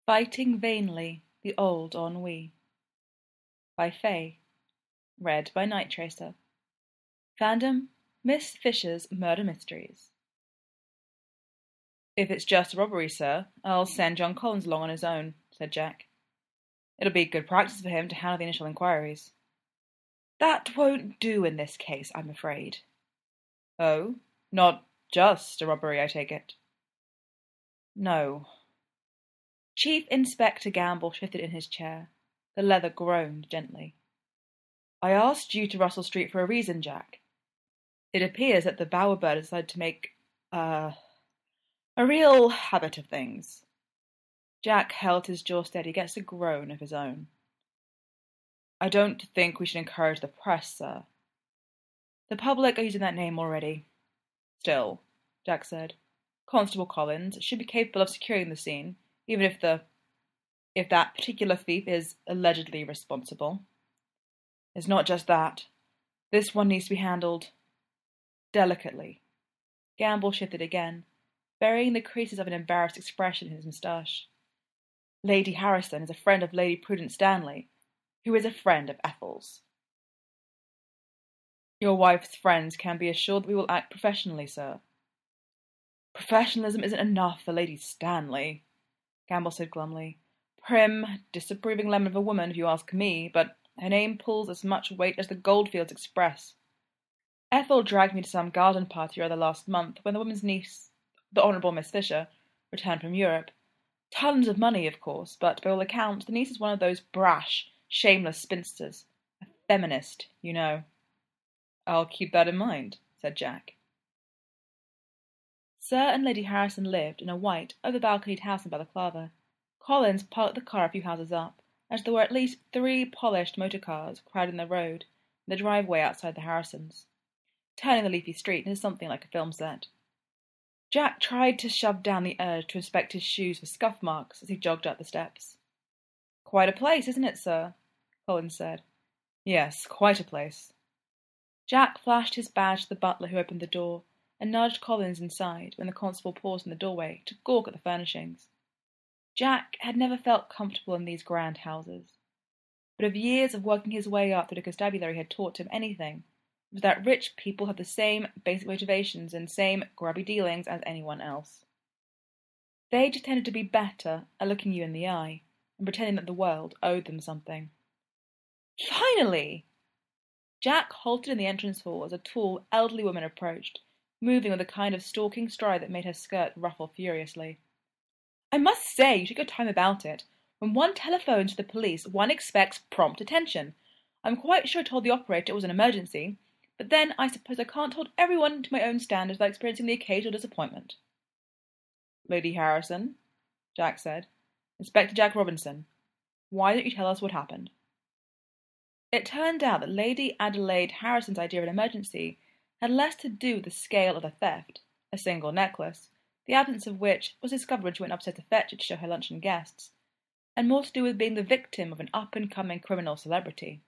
Fighting Vainly the Old Ennui by Faye. Read by Night Tracer. Fandom, Miss Fisher's Murder Mysteries. "If it's just a robbery, sir, I'll send John Collins along on his own," said Jack. "It'll be good practice for him to handle the initial inquiries." "That won't do in this case, I'm afraid." "Oh, not just a robbery, I take it?" "No." Chief Inspector Gamble shifted in his chair. The leather groaned gently. "I asked you to Russell Street for a reason, Jack. It appears that the Bowerbird decided to make a real habit of things." Jack held his jaw steady against a groan of his own. "I don't think we should encourage the press, sir. The public are using that name already." "Still," Jack said, "Constable Collins should be capable of securing the scene, even if that particular thief is allegedly responsible. It's not just that. This one needs to be handled delicately." Gamble shifted again, burying the creases of an embarrassed expression in his moustache. "Lady Harrison is a friend of Lady Prudence Stanley, who is a friend of Ethel's." "Your wife's friends can be assured that we will act professionally, sir." "Professionalism isn't enough for Lady Stanley," Gamble said glumly. "Prim, disapproving lemon of a woman, if you ask me, but her name pulls as much weight as the Goldfields Express. Ethel dragged me to some garden party or other last month when the woman's niece, the Honourable Miss Fisher, returned from Europe. Tons of money, of course, but by all accounts the niece is one of those brash, shameless spinsters. A feminist, you know." "I'll keep that in mind," said Jack. Sir and Lady Harrison lived in a white, over-balconied house in Balaclava. Collins parked the car a few houses up, as there were at least 3 polished motor cars crowding the road in the driveway outside the Harrisons, turning the leafy street into something like a film set. Jack tried to shove down the urge to inspect his shoes for scuff marks as he jogged up the steps. "Quite a place, isn't it, sir?" Collins said. "Yes, quite a place." Jack flashed his badge to the butler who opened the door, and nudged Collins inside when the constable paused in the doorway to gawk at the furnishings. Jack had never felt comfortable in these grand houses, but if years of working his way up through the constabulary had taught him anything, it was that rich people have the same basic motivations and same grubby dealings as anyone else. They just tended to be better at looking you in the eye and pretending that the world owed them something. "Finally!" Jack halted in the entrance hall as a tall, elderly woman approached, moving with a kind of stalking stride that made her skirt ruffle furiously. "I must say you took your time about it. When one telephones to the police, one expects prompt attention. I'm quite sure I told the operator it was an emergency, but then I suppose I can't hold everyone to my own standards without experiencing the occasional disappointment." "Lady Harrison," Jack said. "Inspector Jack Robinson. Why don't you tell us what happened?" It turned out that Lady Adelaide Harrison's idea of an emergency had less to do with the scale of the theft, a single necklace, the absence of which was discovered when she went upstairs to fetch it to show her luncheon guests, and more to do with being the victim of an up-and-coming criminal celebrity.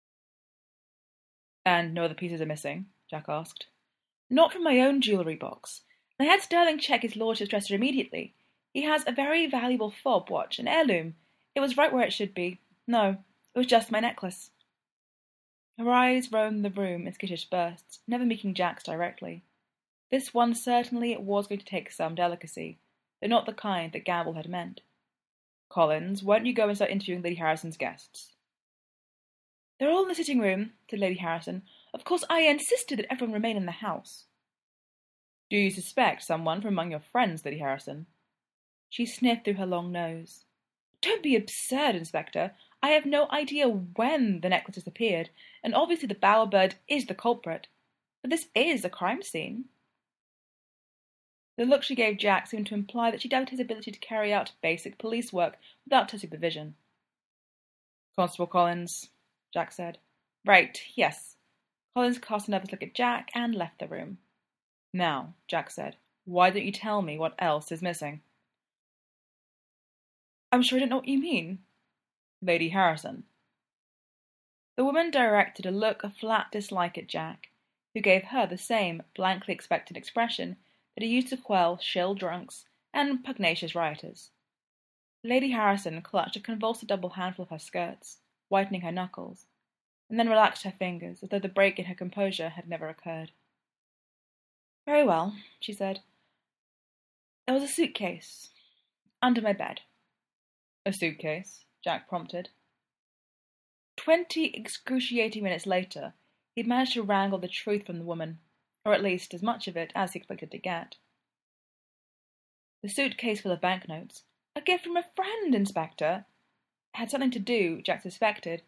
"And no other pieces are missing?" Jack asked. "Not from my own jewellery box. I had Sterling check his lordship's dresser immediately. He has a very valuable fob watch, an heirloom. It was right where it should be. No, it was just my necklace." Her eyes roamed the room in skittish bursts, never meeting Jack's directly. This one certainly was going to take some delicacy, though not the kind that Gamble had meant. "Collins, why don't you go and start interviewing Lady Harrison's guests?" "They're all in the sitting room," said Lady Harrison. "Of course I insisted that everyone remain in the house." "Do you suspect someone from among your friends, Lady Harrison?" She sniffed through her long nose. "Don't be absurd, Inspector. I have no idea when the necklace disappeared, and obviously the Bowerbird is the culprit. But this is a crime scene." The look she gave Jack seemed to imply that she doubted his ability to carry out basic police work without her supervision. "Constable Collins," Jack said. "Right, yes." Collins cast a nervous look at Jack and left the room. "Now," Jack said, "why don't you tell me what else is missing?" "I'm sure I don't know what you mean." "Lady Harrison." The woman directed a look of flat dislike at Jack, who gave her the same blankly expectant expression that he used to quell shill drunks and pugnacious rioters. Lady Harrison clutched a convulsive double handful of her skirts, whitening her knuckles, and then relaxed her fingers as though the break in her composure had never occurred. "Very well," she said. "There was a suitcase under my bed." "A suitcase?" Jack prompted. 20 excruciating minutes later, he'd managed to wrangle the truth from the woman, or at least as much of it as he expected to get. The suitcase full of banknotes, a gift from a friend, Inspector, had something to do, Jack suspected,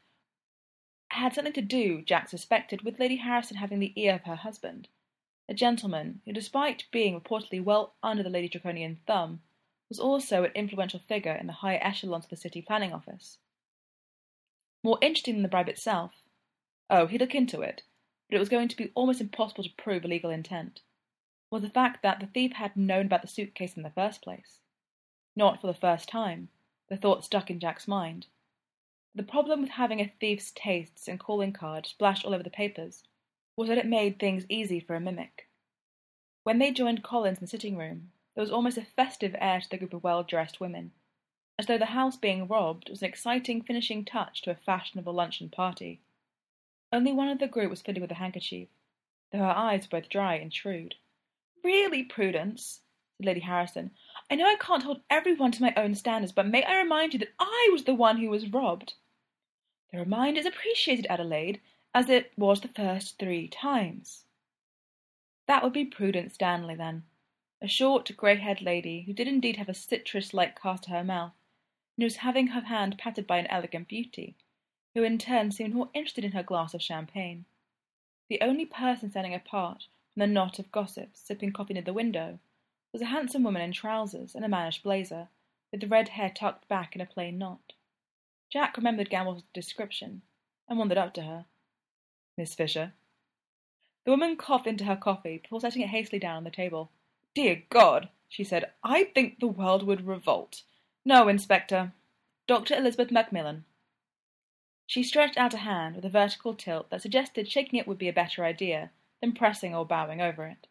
with Lady Harrison having the ear of her husband, a gentleman who, despite being reportedly well under the Lady Draconian thumb, was also an influential figure in the higher echelons of the city planning office. More interesting than the bribe itself, he'd look into it, but it was going to be almost impossible to prove illegal intent, was the fact that the thief had known about the suitcase in the first place. Not for the first time, the thought stuck in Jack's mind. The problem with having a thief's tastes and calling card splashed all over the papers was that it made things easy for a mimic. When they joined Collins in the sitting room, there was almost a festive air to the group of well-dressed women, as though the house being robbed was an exciting finishing touch to a fashionable luncheon party. Only one of the group was fiddling with a handkerchief, though her eyes were both dry and shrewd. "Really, Prudence," said Lady Harrison, "I know I can't hold everyone to my own standards, but may I remind you that I was the one who was robbed?" "The reminder is appreciated, Adelaide, as it was the first 3 times." That would be Prudence Stanley, then, a short, grey-haired lady who did indeed have a citrus-like cast to her mouth, and who was having her hand patted by an elegant beauty, who in turn seemed more interested in her glass of champagne. The only person standing apart from the knot of gossips sipping coffee near the window was a handsome woman in trousers and a mannish blazer, with the red hair tucked back in a plain knot. Jack remembered Gamble's description, and wandered up to her. "Miss Fisher?" The woman coughed into her coffee before setting it hastily down on the table. "Dear God," she said, "I think the world would revolt. No, Inspector. Dr. Elizabeth Macmillan." She stretched out a hand with a vertical tilt that suggested shaking it would be a better idea than pressing or bowing over it.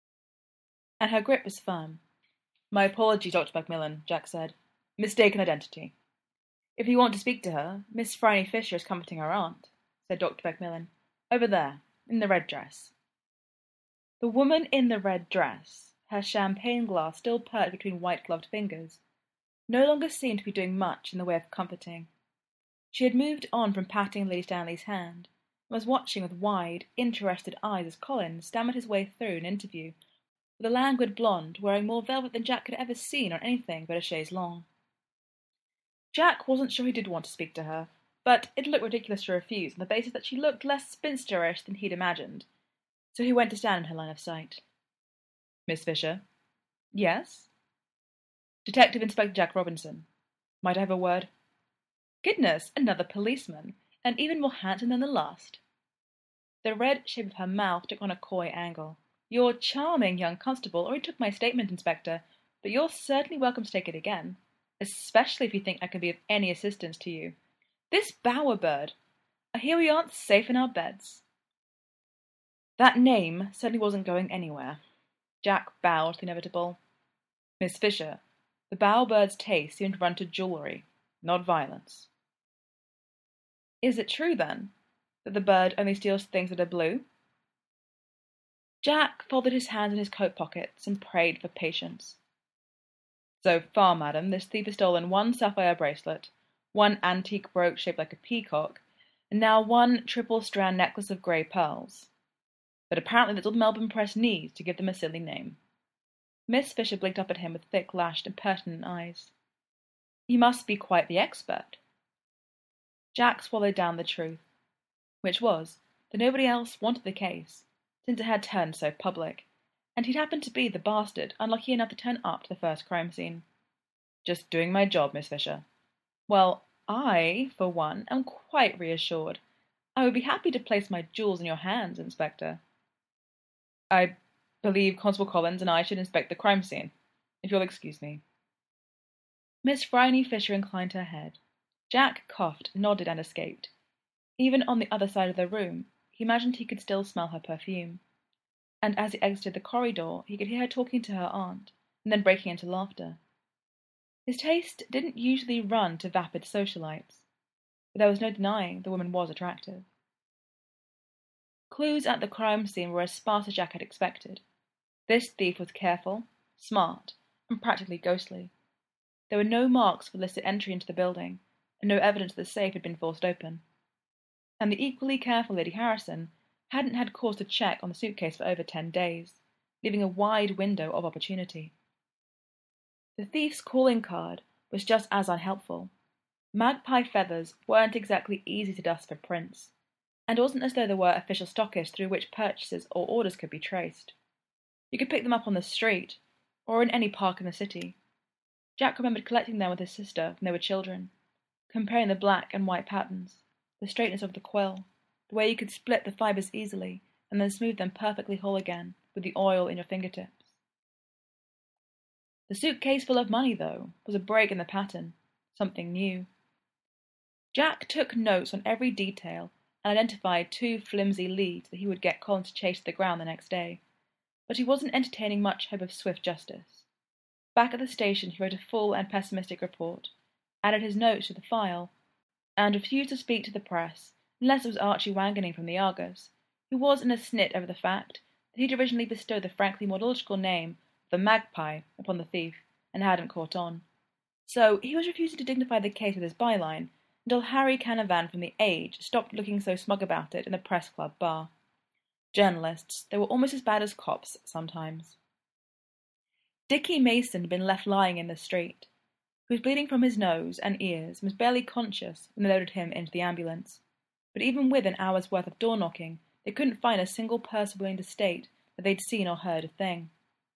And her grip was firm. "My apologies, Dr. Macmillan," Jack said. "Mistaken identity." "If you want to speak to her, Miss Phryne Fisher is comforting her aunt," said Dr. Macmillan. "Over there, in the red dress." The woman in the red dress, her champagne glass still perched between white-gloved fingers, no longer seemed to be doing much in the way of comforting. She had moved on from patting Lady Stanley's hand, and was watching with wide, interested eyes as Collins stammered his way through an interview with a languid blonde wearing more velvet than Jack had ever seen on anything but a chaise longue. Jack wasn't sure he did want to speak to her, but it looked ridiculous to refuse on the basis that she looked less spinsterish than he'd imagined, so he went to stand in her line of sight. "Miss Fisher?" "Yes?" "Detective Inspector Jack Robinson. Might I have a word?" Goodness, another policeman, and even more handsome than the last. The red shape of her mouth took on a coy angle. "You're charming, young constable, or he took my statement, Inspector, but you're certainly welcome to take it again, especially if you think I can be of any assistance to you. This Bowerbird. I hear we aren't safe in our beds." That name certainly wasn't going anywhere. Jack bowed to the inevitable. "Miss Fisher, the Bowerbird's taste seemed to run to jewellery, not violence." "Is it true, then, that the bird only steals things that are blue?" Jack folded his hands in his coat pockets and prayed for patience. "So far, madam, this thief has stolen 1 sapphire bracelet, 1 antique brooch shaped like a peacock, and now 1 triple-strand necklace of grey pearls. But apparently that's all the Melbourne press needs to give them a silly name." Miss Fisher blinked up at him with thick-lashed, impertinent eyes. "You must be quite the expert." Jack swallowed down the truth, which was that nobody else wanted the case, since it had turned so public, and he'd happened to be the bastard unlucky enough to turn up to the first crime scene. "Just doing my job, Miss Fisher." "Well, I, for one, am quite reassured. I would be happy to place my jewels in your hands, Inspector." "I believe Constable Collins and I should inspect the crime scene, if you'll excuse me." Miss Phryne Fisher inclined her head. Jack coughed, nodded, and escaped. Even on the other side of the room, he imagined he could still smell her perfume. And as he exited the corridor, he could hear her talking to her aunt, and then breaking into laughter. His taste didn't usually run to vapid socialites, but there was no denying the woman was attractive. Clues at the crime scene were as sparse as Jack had expected. This thief was careful, smart, and practically ghostly. There were no marks for illicit entry into the building, and no evidence that the safe had been forced open. And the equally careful Lady Harrison hadn't had cause to check on the suitcase for over 10 days, leaving a wide window of opportunity. The thief's calling card was just as unhelpful. Magpie feathers weren't exactly easy to dust for prints, and it wasn't as though there were official stockists through which purchases or orders could be traced. You could pick them up on the street, or in any park in the city. Jack remembered collecting them with his sister when they were children, comparing the black and white patterns, the straightness of the quill, the way you could split the fibers easily and then smooth them perfectly whole again with the oil in your fingertips. The suitcase full of money, though, was a break in the pattern, something new. Jack took notes on every detail and identified 2 flimsy leads that he would get Colin to chase to the ground the next day, but he wasn't entertaining much hope of swift justice. Back at the station he wrote a full and pessimistic report, added his notes to the file, and refused to speak to the press unless it was Archie Wangening from the Argus, who was in a snit over the fact that he'd originally bestowed the frankly more logical name of the Magpie upon the thief, and hadn't caught on. So he was refusing to dignify the case with his byline until Harry Canavan from The Age stopped looking so smug about it in the press club bar. Journalists, they were almost as bad as cops sometimes. Dickie Mason had been left lying in the street. He was bleeding from his nose and ears and was barely conscious when they loaded him into the ambulance. But even with an hour's worth of door-knocking, they couldn't find a single person willing to state that they'd seen or heard a thing.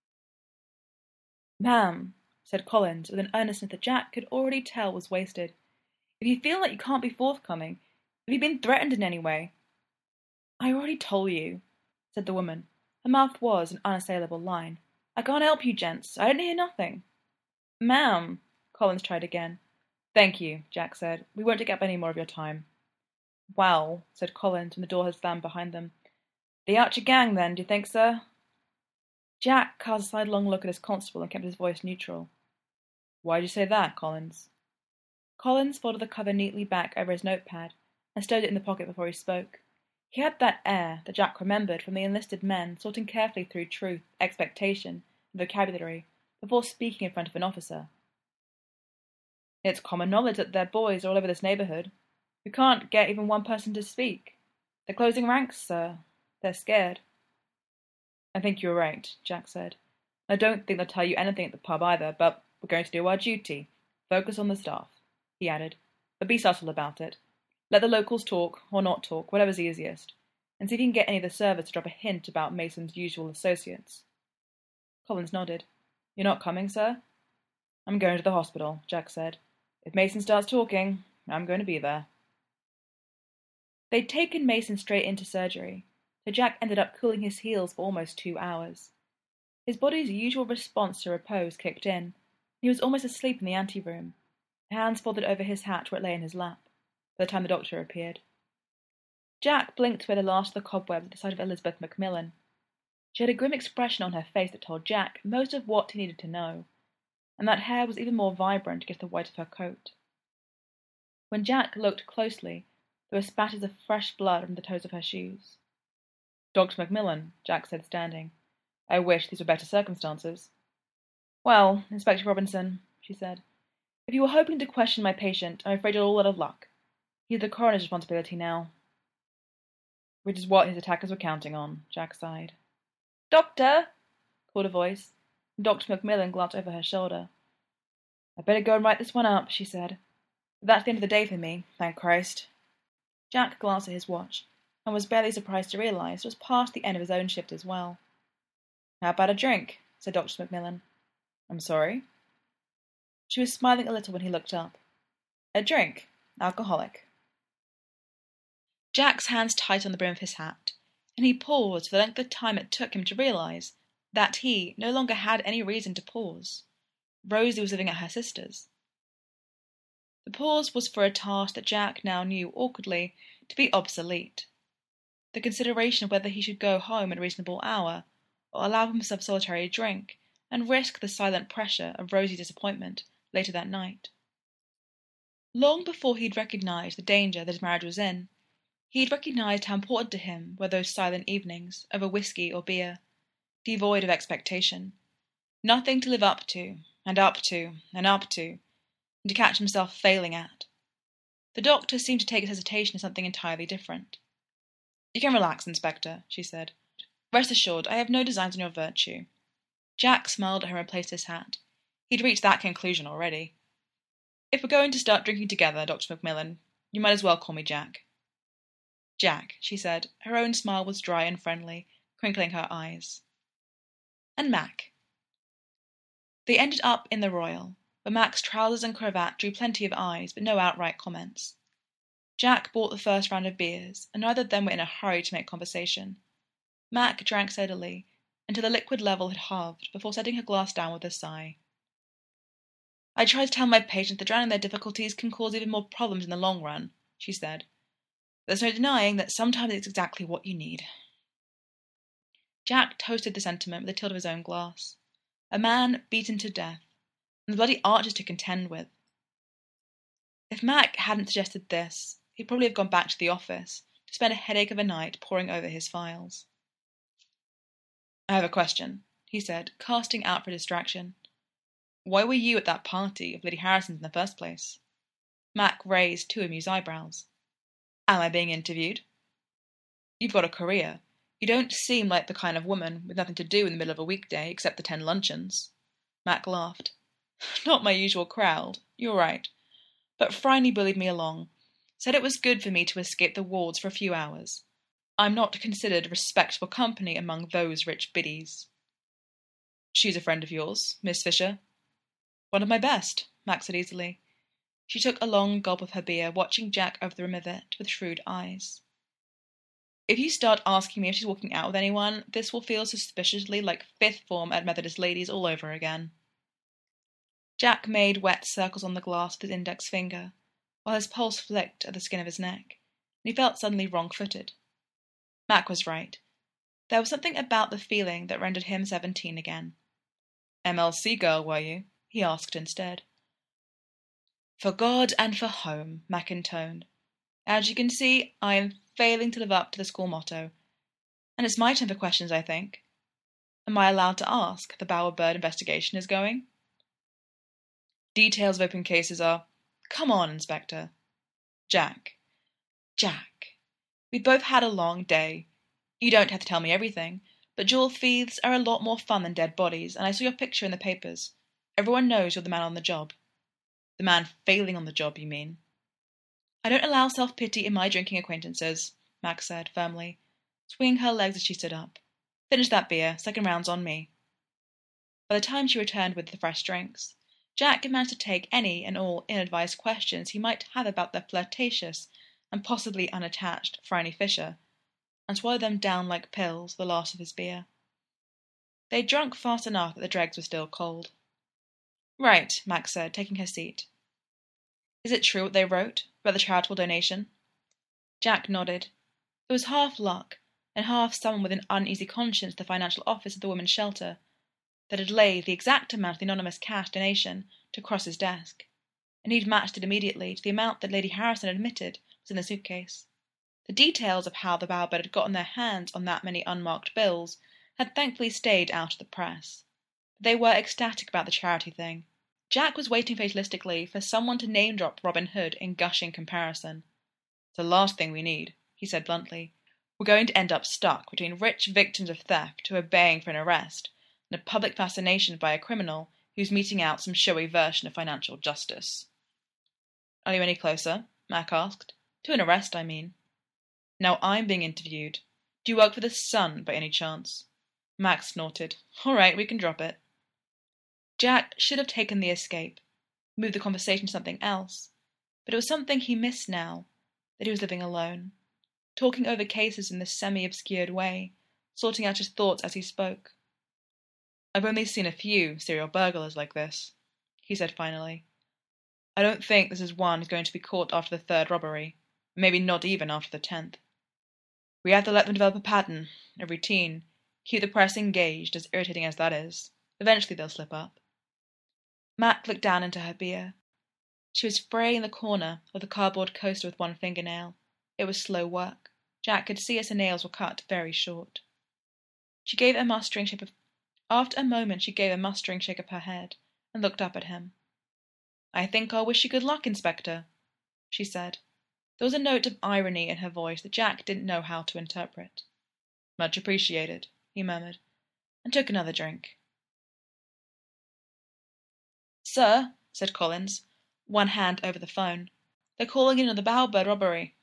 "Ma'am," said Collins, with an earnestness that Jack could already tell was wasted, "if you feel like you can't be forthcoming, have you been threatened in any way?" "I already told you," said the woman. Her mouth was an unassailable line. "I can't help you, gents. I didn't hear nothing." "Ma'am," Collins tried again. "Thank you," Jack said. "We won't take up any more of your time." "Well," said Collins when the door had slammed behind them. "The Archer gang, then, do you think, sir?" Jack cast a sidelong look at his constable and kept his voice neutral. "Why did you say that, Collins?" Collins folded the cover neatly back over his notepad and stowed it in the pocket before he spoke. He had that air that Jack remembered from the enlisted men sorting carefully through truth, expectation, and vocabulary before speaking in front of an officer. "It's common knowledge that their boys are all over this neighborhood. We can't get even one person to speak. They're closing ranks, sir. They're scared." "I think you're right," Jack said. "I don't think they'll tell you anything at the pub either, but we're going to do our duty. Focus on the staff," he added. "But be subtle about it. Let the locals talk, or not talk, whatever's easiest, and see if you can get any of the servers to drop a hint about Mason's usual associates." Collins nodded. "You're not coming, sir?" "I'm going to the hospital," Jack said. "If Mason starts talking, I'm going to be there." They'd taken Mason straight into surgery, so Jack ended up cooling his heels for almost 2 hours. His body's usual response to repose kicked in, and he was almost asleep in the anteroom, hands folded over his hat where it lay in his lap, by the time the doctor appeared. Jack blinked away the last of the cobwebs at the sight of Elizabeth Macmillan. She had a grim expression on her face that told Jack most of what he needed to know, and that hair was even more vibrant against the white of her coat. When Jack looked closely, there were spatters of fresh blood on the toes of her shoes. "Dr. Macmillan," Jack said, standing. "I wish these were better circumstances." "Well, Inspector Robinson," she said, "if you were hoping to question my patient, I'm afraid you're all out of luck. He's the coroner's responsibility now." "Which is what his attackers were counting on," Jack sighed. "Doctor!" called a voice, and Dr. Macmillan glanced over her shoulder. "I'd better go and write this one up," she said. "But that's the end of the day for me, thank Christ." Jack glanced at his watch, and was barely surprised to realize it was past the end of his own shift as well. "How about a drink?" said Dr. Macmillan. "I'm sorry?" She was smiling a little when he looked up. "A drink. Alcoholic." Jack's hands tightened on the brim of his hat, and he paused for the length of time it took him to realize that he no longer had any reason to pause. Rosie was living at her sister's. The pause was for a task that Jack now knew awkwardly to be obsolete. The consideration of whether he should go home at a reasonable hour, or allow himself solitary drink, and risk the silent pressure of Rosie's disappointment, later that night. Long before he'd recognized the danger that his marriage was in, he'd recognized how important to him were those silent evenings over whiskey or beer, devoid of expectation, nothing to live up to, and up to, and up to, and to catch himself failing at. The doctor seemed to take his hesitation as something entirely different. "You can relax, Inspector," she said. "Rest assured, I have no designs on your virtue." Jack smiled at her and replaced his hat. He'd reached that conclusion already. "If we're going to start drinking together, Dr. Macmillan, you might as well call me Jack." "Jack," she said. Her own smile was dry and friendly, crinkling her eyes. "And Mac." They ended up in the Royal, where Mac's trousers and cravat drew plenty of eyes, but no outright comments. Jack bought the first round of beers, and neither of them were in a hurry to make conversation. Mac drank steadily, until the liquid level had halved, before setting her glass down with a sigh. "I try to tell my patients that drowning their difficulties can cause even more problems in the long run," she said. "There's no denying that sometimes it's exactly what you need." Jack toasted the sentiment with a tilt of his own glass. A man beaten to death, and the bloody archers to contend with. If Mac hadn't suggested this, he'd probably have gone back to the office to spend a headache of a night poring over his files. "I have a question," he said, casting out for distraction. "Why were you at that party of Lady Harrison's in the first place?" Mac raised two amused eyebrows. "Am I being interviewed?" "You've got a career. You don't seem like the kind of woman with nothing to do in the middle of a weekday except attend luncheons." Mac laughed. "Not my usual crowd. You're right. But Phryne bullied me along. Said it was good for me to escape the wards for a few hours. I'm not considered respectable company among those rich biddies." "She's a friend of yours, Miss Fisher?" "One of my best," Mac said easily. She took a long gulp of her beer, watching Jack over the rim of it with shrewd eyes. "If you start asking me if she's walking out with anyone, this will feel suspiciously like fifth form at Methodist ladies all over again." Jack made wet circles on the glass with his index finger, while his pulse flicked at the skin of his neck, and he felt suddenly wrong-footed. Mac was right. There was something about the feeling that rendered him 17 again. "MLC girl, were you?" he asked instead. "For God and for home," Mac intoned. "As you can see, I am failing to live up to the school motto. And it's my turn for questions, I think. Am I allowed to ask how the Bowerbird investigation is going?" "Details of open cases are—" "Come on, Inspector." Jack. We've both had a long day. You don't have to tell me everything, but jewel thieves are a lot more fun than dead bodies, and I saw your picture in the papers. Everyone knows you're the man on the job." "The man failing on the job, you mean?" "I don't allow self-pity in my drinking acquaintances," Max said firmly, swinging her legs as she stood up. "Finish that beer. Second round's on me." By the time she returned with the fresh drinks, Jack had managed to take any and all ill-advised questions he might have about the flirtatious and possibly unattached Phryne Fisher, and swallow them down like pills, the last of his beer. They'd drunk fast enough that the dregs were still cold. "Right," Max said, taking her seat. "Is it true what they wrote about the charitable donation?" Jack nodded. It was half luck, and half someone with an uneasy conscience at the financial office of the women's shelter that had laid the exact amount of the anonymous cash donation to cross his desk, and he'd matched it immediately to the amount that Lady Harrison admitted was in the suitcase. The details of how the Bowerbird had gotten their hands on that many unmarked bills had thankfully stayed out of the press. But they were ecstatic about the charity thing. Jack was waiting fatalistically for someone to name-drop Robin Hood in gushing comparison. "It's the last thing we need," he said bluntly. "We're going to end up stuck between rich victims of theft who are baying for an arrest and a public fascination by a criminal who's meting out some showy version of financial justice." "Are you any closer?" Mac asked. "To an arrest, I mean." "Now I'm being interviewed. Do you work for the Sun, by any chance?" Max snorted. "All right, we can drop it." Jack should have taken the escape, moved the conversation to something else, but it was something he missed now, that he was living alone, talking over cases in this semi-obscured way, sorting out his thoughts as he spoke. "I've only seen a few serial burglars like this," he said finally. "I don't think this is one who's going to be caught after the third robbery, maybe not even after the 10th. We have to let them develop a pattern, a routine, keep the press engaged, as irritating as that is. Eventually they'll slip up." Mac looked down into her beer. She was fraying the corner of the cardboard coaster with one fingernail. It was slow work. Jack could see as her nails were cut very short. She gave a mustering shake of... After a moment she gave a mustering shake of her head and looked up at him. "I think I'll wish you good luck, Inspector," she said. There was a note of irony in her voice that Jack didn't know how to interpret. "Much appreciated," he murmured, and took another drink. "Sir," said Collins, one hand over the phone, "they're calling in another Bowerbird robbery."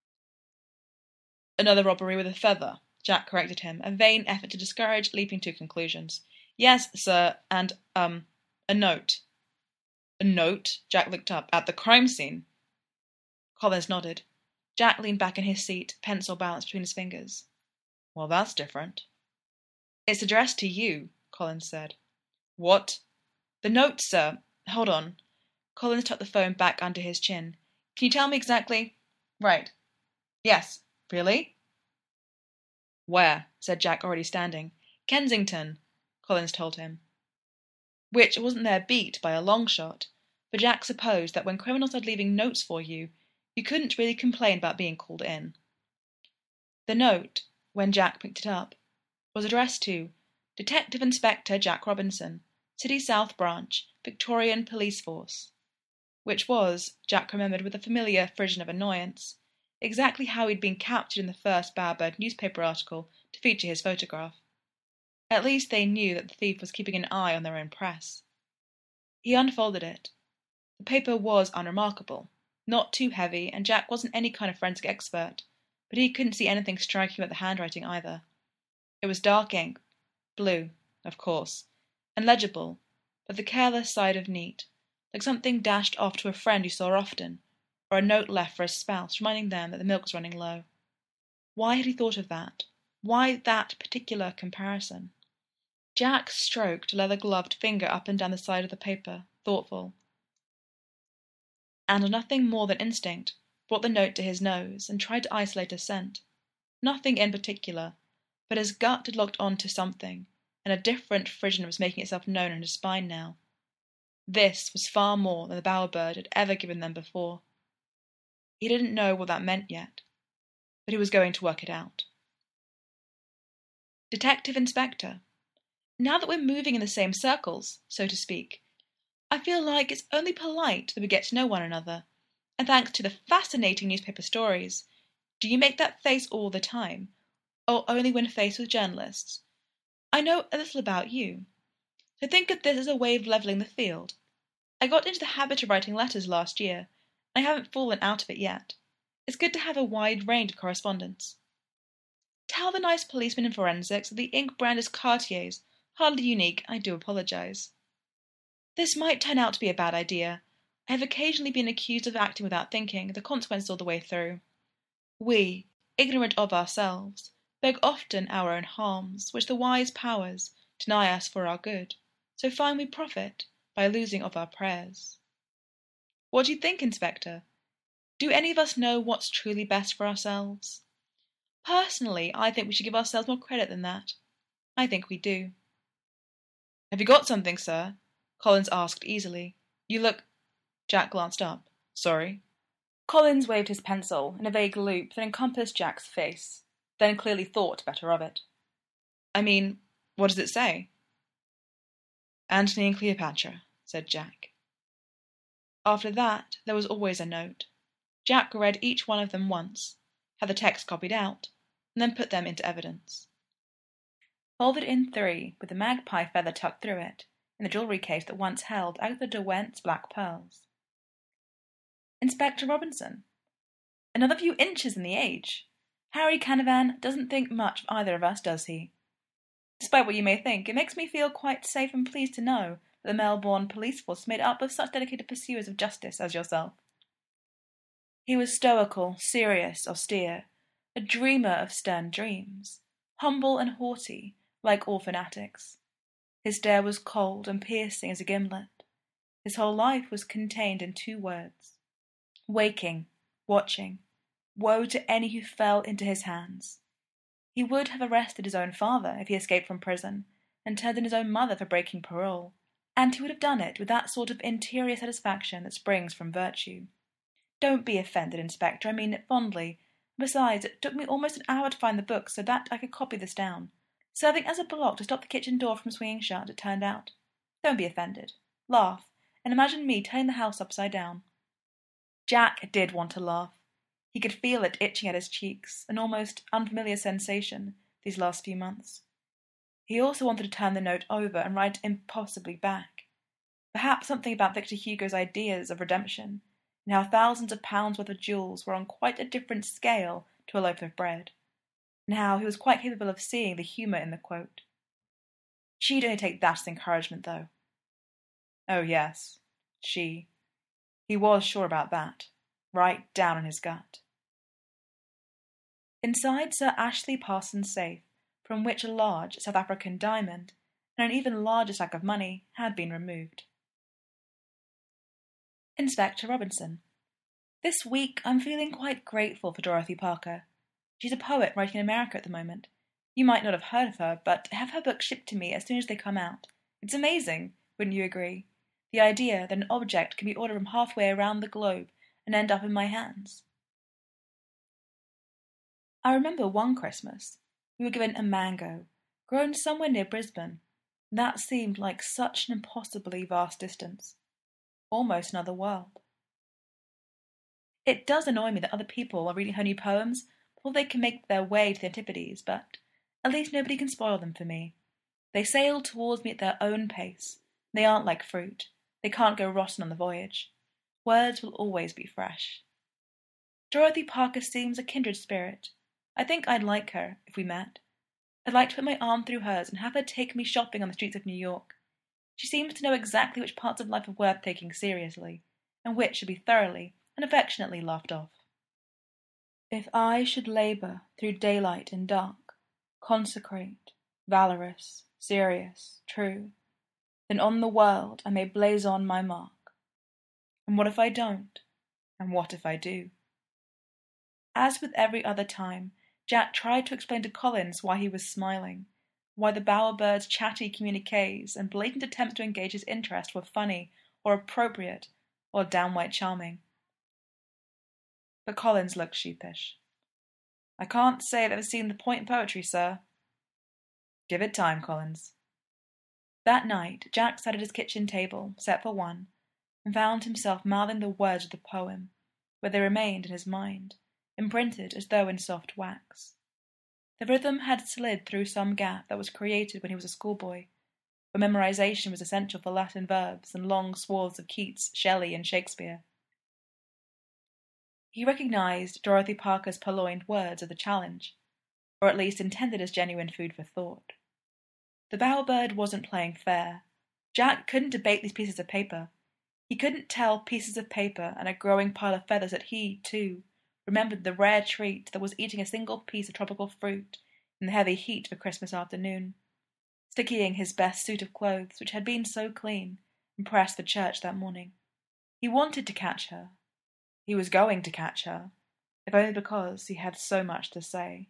"Another robbery with a feather," Jack corrected him, a vain effort to discourage leaping to conclusions. "Yes, sir, and, a note." "A note?" Jack looked up. "At the crime scene?" Collins nodded. Jack leaned back in his seat, pencil balanced between his fingers. "Well, that's different." "It's addressed to you," Collins said. "What?" "The note, sir. Hold on." Collins tucked the phone back under his chin. "Can you tell me exactly—" "Right. Yes. Really?" "Where?" said Jack, already standing. "Kensington," Collins told him. Which wasn't their beat by a long shot, but Jack supposed that when criminals are leaving notes for you, you couldn't really complain about being called in. The note, when Jack picked it up, was addressed to Detective Inspector Jack Robinson, City South Branch, Victorian Police Force, which was, Jack remembered with a familiar frisson of annoyance, exactly how he'd been captured in the first Bowerbird newspaper article to feature his photograph. At least they knew that the thief was keeping an eye on their own press. He unfolded it. The paper was unremarkable, not too heavy, and Jack wasn't any kind of forensic expert, but he couldn't see anything striking about the handwriting either. It was dark ink, blue, of course, and legible, but the careless side of neat, like something dashed off to a friend you saw often, or a note left for a spouse reminding them that the milk was running low. Why had he thought of that? Why that particular comparison? Jack stroked a leather-gloved finger up and down the side of the paper, thoughtful, and on nothing more than instinct, brought the note to his nose and tried to isolate a scent. Nothing in particular, but his gut had locked on to something, and a different frisson was making itself known in his spine now. This was far more than the Bowerbird had ever given them before. He didn't know what that meant yet, but he was going to work it out. Detective Inspector, now that we're moving in the same circles, so to speak, I feel like it's only polite that we get to know one another, and thanks to the fascinating newspaper stories, do you make that face all the time, or only when faced with journalists? I know a little about you, so think of this as a way of levelling the field. I got into the habit of writing letters last year, and I haven't fallen out of it yet. It's good to have a wide range of correspondence. Tell the nice policeman in forensics that the ink brand is Cartier's, hardly unique, I do apologize. This might turn out to be a bad idea. I have occasionally been accused of acting without thinking, the consequences all the way through. We, ignorant of ourselves, beg often our own harms, which the wise powers deny us for our good, so find we profit by losing of our prayers. What do you think, Inspector? Do any of us know what's truly best for ourselves? Personally, I think we should give ourselves more credit than that. I think we do. Have you got something, sir? Collins asked easily. You look... Jack glanced up. Sorry. Collins waved his pencil in a vague loop that encompassed Jack's face, then clearly thought better of it. I mean, what does it say? Antony and Cleopatra, said Jack. After that, there was always a note. Jack read each one of them once, had the text copied out, and then put them into evidence. Folded in 3, with the magpie feather tucked through it, in the jewellery case that once held Agatha Derwent's black pearls. Inspector Robinson. Another few inches in the age. Harry Canavan doesn't think much of either of us, does he? Despite what you may think, it makes me feel quite safe and pleased to know that the Melbourne police force is made up of such dedicated pursuers of justice as yourself. He was stoical, serious, austere, a dreamer of stern dreams, humble and haughty, like all fanatics. His stare was cold and piercing as a gimlet. His whole life was contained in 2 words. Waking, watching, woe to any who fell into his hands. He would have arrested his own father if he escaped from prison, and turned in his own mother for breaking parole, And he would have done it with that sort of interior satisfaction that springs from virtue. Don't be offended, Inspector, I mean it fondly. Besides, it took me almost an hour to find the book so that I could copy this down, serving as a block to stop the kitchen door from swinging shut, it turned out. Don't be offended. Laugh, and imagine me turning the house upside down. Jack did want to laugh. He could feel it itching at his cheeks, an almost unfamiliar sensation these last few months. He also wanted to turn the note over and write impossibly back. Perhaps something about Victor Hugo's ideas of redemption, and how thousands of pounds worth of jewels were on quite a different scale to a loaf of bread, and how he was quite capable of seeing the humour in the quote. She'd only take that as encouragement, though. Oh, yes, she. He was sure about that, right down in his gut. Inside Sir Ashley Parsons' safe, from which a large South African diamond and an even larger sack of money had been removed. Inspector Robinson. This week I'm feeling quite grateful for Dorothy Parker. She's a poet writing in America at the moment. You might not have heard of her, but have her books shipped to me as soon as they come out. It's amazing, wouldn't you agree? The idea that an object can be ordered from halfway around the globe and end up in my hands. I remember one Christmas we were given a mango, grown somewhere near Brisbane. That seemed like such an impossibly vast distance. Almost another world. It does annoy me that other people are reading her new poems before they can make their way to the Antipodes, but at least nobody can spoil them for me. They sail towards me at their own pace. They aren't like fruit. They can't go rotten on the voyage. Words will always be fresh. Dorothy Parker seems a kindred spirit. I think I'd like her, if we met. I'd like to put my arm through hers and have her take me shopping on the streets of New York. She seems to know exactly which parts of life are worth taking seriously, and which should be thoroughly and affectionately laughed off. If I should labour through daylight and dark, consecrate, valorous, serious, true, then on the world I may blaze on my mark. And what if I don't? And what if I do? As with every other time, Jack tried to explain to Collins why he was smiling, why the bowerbird's chatty communiques and blatant attempts to engage his interest were funny or appropriate or downright charming. But Collins looked sheepish. I can't say I've ever seen the point in poetry, sir. Give it time, Collins. That night Jack sat at his kitchen table, set for one, and found himself mouthing the words of the poem, where they remained in his mind, imprinted as though in soft wax. The rhythm had slid through some gap that was created when he was a schoolboy, where memorization was essential for Latin verbs and long swaths of Keats, Shelley, and Shakespeare. He recognized Dorothy Parker's purloined words as a challenge, or at least intended as genuine food for thought. The bowerbird wasn't playing fair. Jack couldn't debate these pieces of paper. He couldn't tell pieces of paper and a growing pile of feathers that he, too, remembered the rare treat that was eating a single piece of tropical fruit in the heavy heat of a Christmas afternoon, stickying his best suit of clothes, which had been so clean, and pressed for church that morning. He wanted to catch her. He was going to catch her, if only because he had so much to say.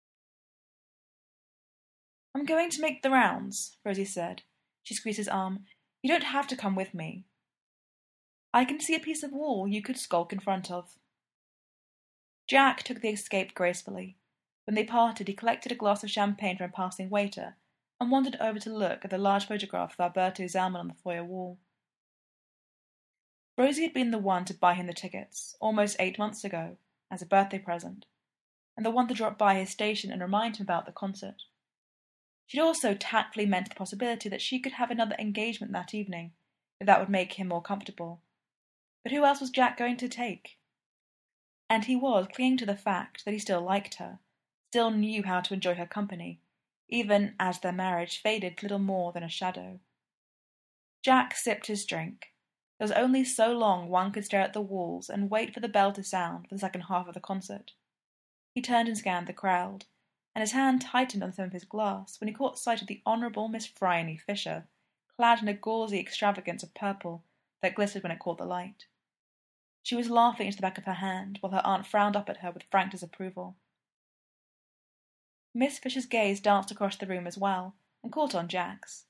I'm going to make the rounds, Rosie said. She squeezed his arm. You don't have to come with me. I can see a piece of wall you could skulk in front of. Jack took the escape gracefully. When they parted, he collected a glass of champagne from a passing waiter and wandered over to look at the large photograph of Alberto Zalman on the foyer wall. Rosie had been the one to buy him the tickets, almost 8 months ago, as a birthday present, and the one to drop by his station and remind him about the concert. She'd also tactfully meant the possibility that she could have another engagement that evening, if that would make him more comfortable. But who else was Jack going to take? And he was clinging to the fact that he still liked her, still knew how to enjoy her company, even as their marriage faded to little more than a shadow. Jack sipped his drink. There was only so long one could stare at the walls and wait for the bell to sound for the second half of the concert. He turned and scanned the crowd, and his hand tightened on the stem of his glass when he caught sight of the Honourable Miss Phryne Fisher, clad in a gauzy extravagance of purple that glittered when it caught the light. She was laughing into the back of her hand, while her aunt frowned up at her with frank disapproval. Miss Fisher's gaze danced across the room as well, and caught on Jack's.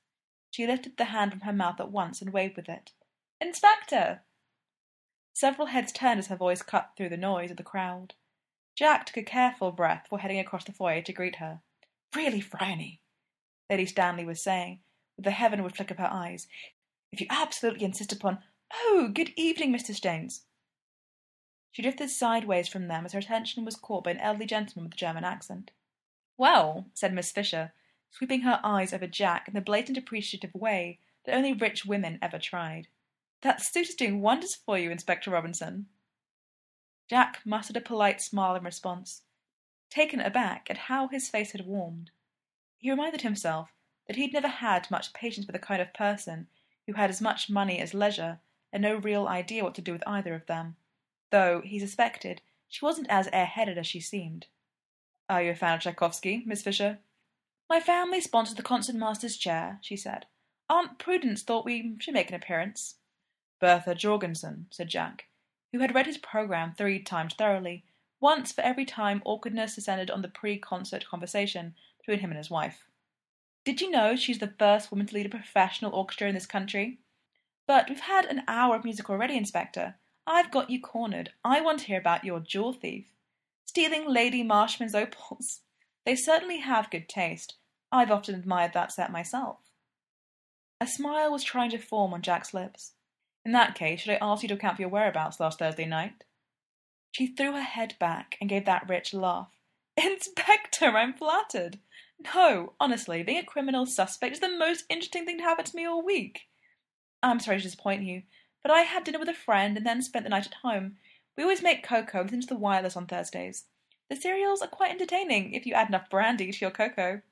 She lifted the hand from her mouth at once and waved with it. "Inspector!" Several heads turned as her voice cut through the noise of the crowd. Jack took a careful breath before heading across the foyer to greet her. "Really, Bryony," Lady Stanley was saying, with a heavenward flick of her eyes, "if you absolutely insist upon— Oh, good evening, Mr. Staines." She drifted sideways from them as her attention was caught by an elderly gentleman with a German accent. "Well," said Miss Fisher, sweeping her eyes over Jack in the blatant appreciative way that only rich women ever tried, "that suit is doing wonders for you, Inspector Robinson." Jack mustered a polite smile in response, taken aback at how his face had warmed. He reminded himself that he'd never had much patience with the kind of person who had as much money as leisure and no real idea what to do with either of them, though he suspected she wasn't as air-headed as she seemed. "Are you a fan of Tchaikovsky, Miss Fisher?" "My family sponsors the concertmaster's chair," she said. "Aunt Prudence thought we should make an appearance." "Bertha Jorgensen," said Jack, who had read his programme 3 times thoroughly, once for every time awkwardness descended on the pre-concert conversation between him and his wife. "Did you know she's the first woman to lead a professional orchestra in this country? But we've had an hour of music already, Inspector. I've got you cornered. I want to hear about your jewel thief. Stealing Lady Marshman's opals. They certainly have good taste. I've often admired that set myself." A smile was trying to form on Jack's lips. "In that case, should I ask you to account for your whereabouts last Thursday night?" She threw her head back and gave that rich laugh. "Inspector, I'm flattered. No, honestly, being a criminal suspect is the most interesting thing to happen to me all week. I'm sorry to disappoint you, but I had dinner with a friend and then spent the night at home. We always make cocoa and listen to the wireless on Thursdays. The serials are quite entertaining if you add enough brandy to your cocoa."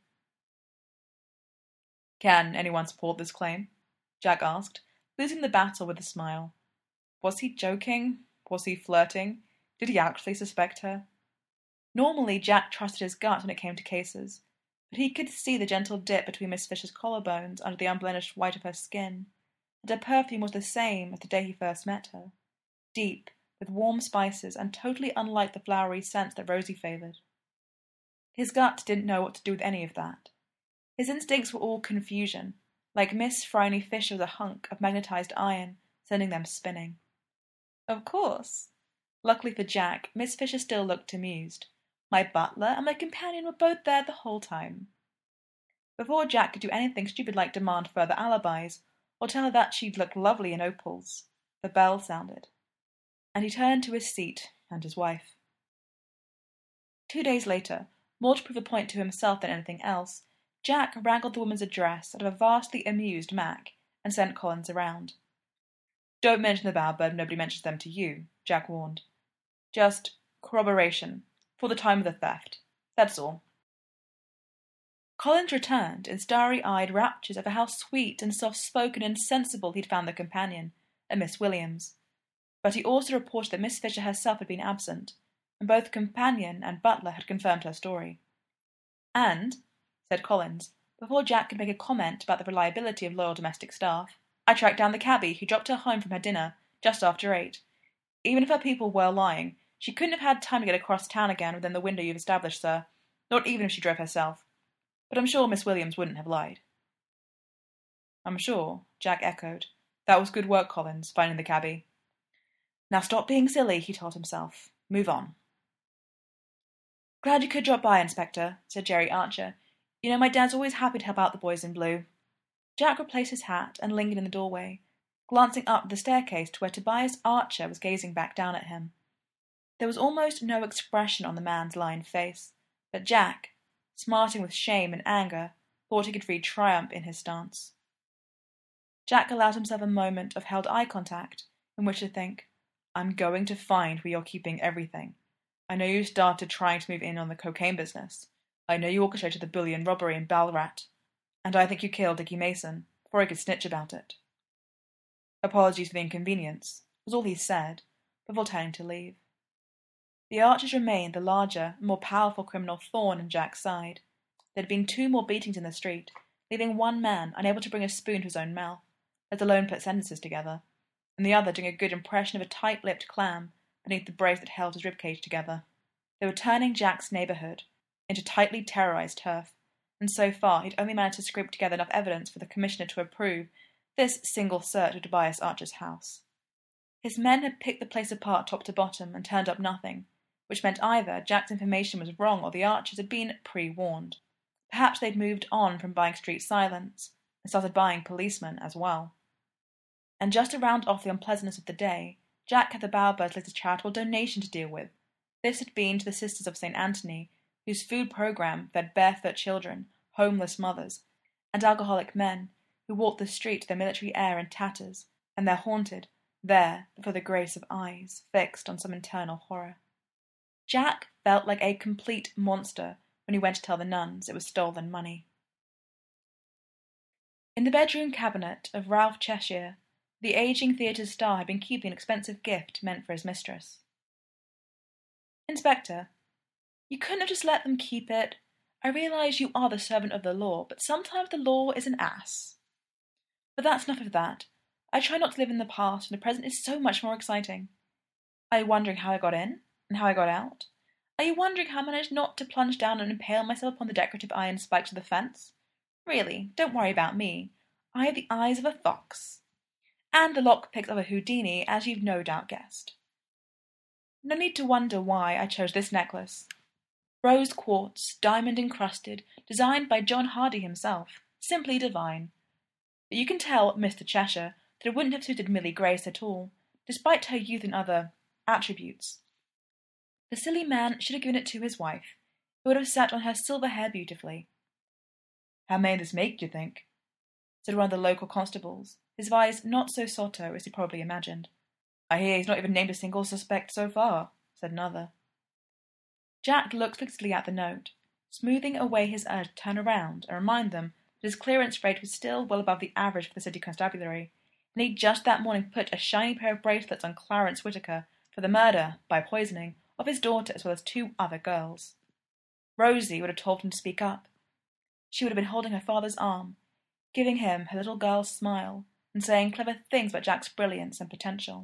"Can anyone support this claim?" Jack asked, losing the battle with a smile. Was he joking? Was he flirting? Did he actually suspect her? Normally Jack trusted his gut when it came to cases, but he could see the gentle dip between Miss Fisher's collarbones under the unblemished white of her skin, and her perfume was the same as the day he first met her, deep, with warm spices, and totally unlike the flowery scents that Rosie favoured. His gut didn't know what to do with any of that. His instincts were all confusion, like Miss Phryne Fisher was a hunk of magnetized iron, sending them spinning. "Of course." Luckily for Jack, Miss Fisher still looked amused. "My butler and my companion were both there the whole time." Before Jack could do anything stupid like demand further alibis, or tell her that she'd look lovely in opals, the bell sounded, and he turned to his seat and his wife. 2 days later, more to prove a point to himself than anything else, Jack wrangled the woman's address out of a vastly amused Mac and sent Collins around. "Don't mention the Bowerbird if nobody mentions them to you," Jack warned. "Just corroboration, for the time of the theft. That's all." Collins returned in starry-eyed raptures over how sweet and soft-spoken and sensible he'd found the companion, a Miss Williams. But he also reported that Miss Fisher herself had been absent, and both companion and butler had confirmed her story. "And," said Collins, before Jack could make a comment about the reliability of loyal domestic staff, "I tracked down the cabby who dropped her home from her dinner just after 8. Even if her people were lying, she couldn't have had time to get across town again within the window you've established, sir, not even if she drove herself. But I'm sure Miss Williams wouldn't have lied." "I'm sure," Jack echoed. "That was good work, Collins, finding the cabby." "Now stop being silly," he told himself. "Move on." "Glad you could drop by, Inspector," said Jerry Archer. "You know my dad's always happy to help out the boys in blue." Jack replaced his hat and lingered in the doorway, glancing up the staircase to where Tobias Archer was gazing back down at him. There was almost no expression on the man's lined face, but Jack, smarting with shame and anger, thought he could read triumph in his stance. Jack allowed himself a moment of held eye contact in which to think, "I'm going to find where you're keeping everything. I know you started trying to move in on the cocaine business. I know you orchestrated the bullion robbery in Ballarat. And I think you killed Dickie Mason before he could snitch about it." "Apologies for the inconvenience," was all he said, before turning to leave. The Archers remained the larger and more powerful criminal thorn in Jack's side. There had been 2 more beatings in the street, leaving one man unable to bring a spoon to his own mouth, let alone put sentences together, and the other doing a good impression of a tight-lipped clam beneath the brace that held his ribcage together. They were turning Jack's neighbourhood into tightly terrorised turf, and so far he'd only managed to scrape together enough evidence for the Commissioner to approve this single search of Tobias Archer's house. His men had picked the place apart top to bottom and turned up nothing, which meant either Jack's information was wrong or the Archers had been pre-warned. Perhaps they'd moved on from buying street silence and started buying policemen as well. And just to round off the unpleasantness of the day, Jack had the Bowerbirds' latest charitable donation to deal with. This had been to the Sisters of St. Anthony, whose food program fed barefoot children, homeless mothers, and alcoholic men who walked the street to their military air in tatters, and they're haunted, there before the grace of eyes fixed on some internal horror. Jack felt like a complete monster when he went to tell the nuns it was stolen money. In the bedroom cabinet of Ralph Cheshire, the aging theatre star had been keeping an expensive gift meant for his mistress. Inspector, you couldn't have just let them keep it. I realise you are the servant of the law, but sometimes the law is an ass. But that's enough of that. I try not to live in the past, and the present is so much more exciting. Are you wondering how I got in, and how I got out? Are you wondering how I managed not to plunge down and impale myself upon the decorative iron spikes of the fence? Really, don't worry about me. I have the eyes of a fox, and the lockpicks of a Houdini, as you've no doubt guessed. No need to wonder why I chose this necklace. Rose quartz, diamond encrusted, designed by John Hardy himself. Simply divine. But you can tell Mr. Cheshire that it wouldn't have suited Millie Grace at all, despite her youth and other attributes. The silly man should have given it to his wife, who would have sat on her silver hair beautifully. How may this make, you think? Said one of the local constables, his voice not so sotto as he probably imagined. I hear he's not even named a single suspect so far, said another. Jack looked fixedly at the note, smoothing away his urge to turn around and remind them that his clearance rate was still well above the average for the city constabulary, and he'd just that morning put a shiny pair of bracelets on Clarence Whittaker for the murder, by poisoning, of his daughter as well as 2 other girls. Rosie would have told him to speak up. She would have been holding her father's arm, giving him her little girl's smile, and saying clever things about Jack's brilliance and potential.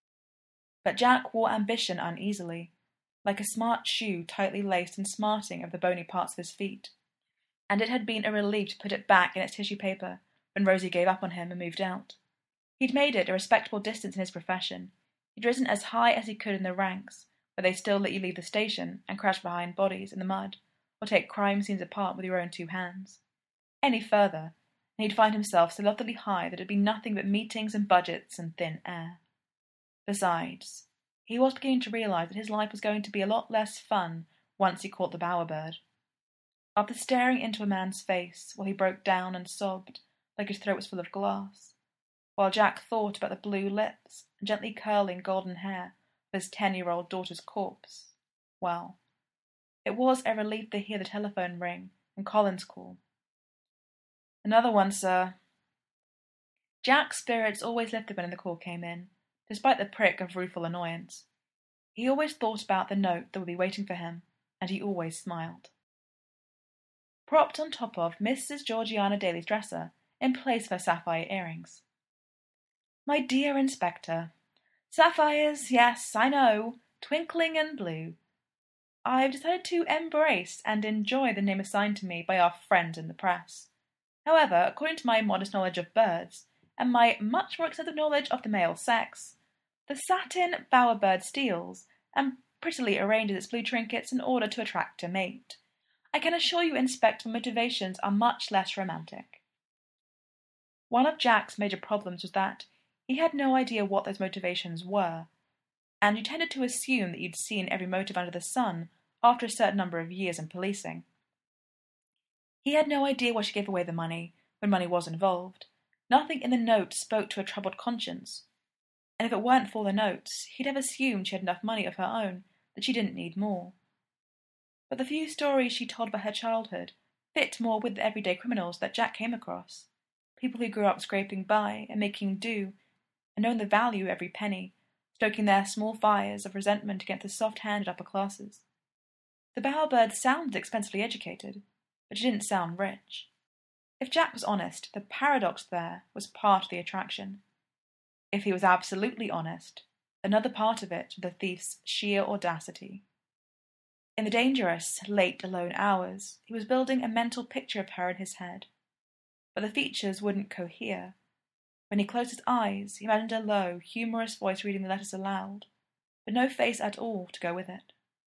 But Jack wore ambition uneasily, like a smart shoe tightly laced and smarting over the bony parts of his feet, and it had been a relief to put it back in its tissue paper when Rosie gave up on him and moved out. He'd made it a respectable distance in his profession. He'd risen as high as he could in the ranks, where they still let you leave the station and crash behind bodies in the mud, or take crime scenes apart with your own 2 hands. Any further, and he'd find himself so loftily high that it'd be nothing but meetings and budgets and thin air. Besides, he was beginning to realise that his life was going to be a lot less fun once he caught the Bowerbird. After staring into a man's face while he broke down and sobbed like his throat was full of glass, while Jack thought about the blue lips and gently curling golden hair of his 10-year-old daughter's corpse, well, it was a relief to hear the telephone ring and Collins call. Another one, sir. Jack's spirits always lifted when the call came in, despite the prick of rueful annoyance. He always thought about the note that would be waiting for him, and he always smiled. Propped on top of Mrs. Georgiana Daly's dresser, in place of her sapphire earrings. My dear Inspector, sapphires, yes, I know, twinkling and blue. I've decided to embrace and enjoy the name assigned to me by our friends in the press. However, according to my modest knowledge of birds, and my much more extensive knowledge of the male sex, the satin bowerbird steals and prettily arranges its blue trinkets in order to attract a mate. I can assure you, Inspector, my motivations are much less romantic. One of Jack's major problems was that he had no idea what those motivations were, and you tended to assume that you'd seen every motive under the sun after a certain number of years in policing. He had no idea why she gave away the money when money was involved. Nothing in the note spoke to a troubled conscience, and if it weren't for the notes, he'd have assumed she had enough money of her own, that she didn't need more. But the few stories she told about her childhood fit more with the everyday criminals that Jack came across, people who grew up scraping by and making do, and knowing the value of every penny, stoking their small fires of resentment against the soft-handed upper classes. The Bowerbird sounded expensively educated, but she didn't sound rich. If Jack was honest, the paradox there was part of the attraction. If he was absolutely honest, another part of it was the thief's sheer audacity. In the dangerous, late, alone hours, he was building a mental picture of her in his head. But the features wouldn't cohere. When he closed his eyes, he imagined a low, humorous voice reading the letters aloud, but no face at all to go with it.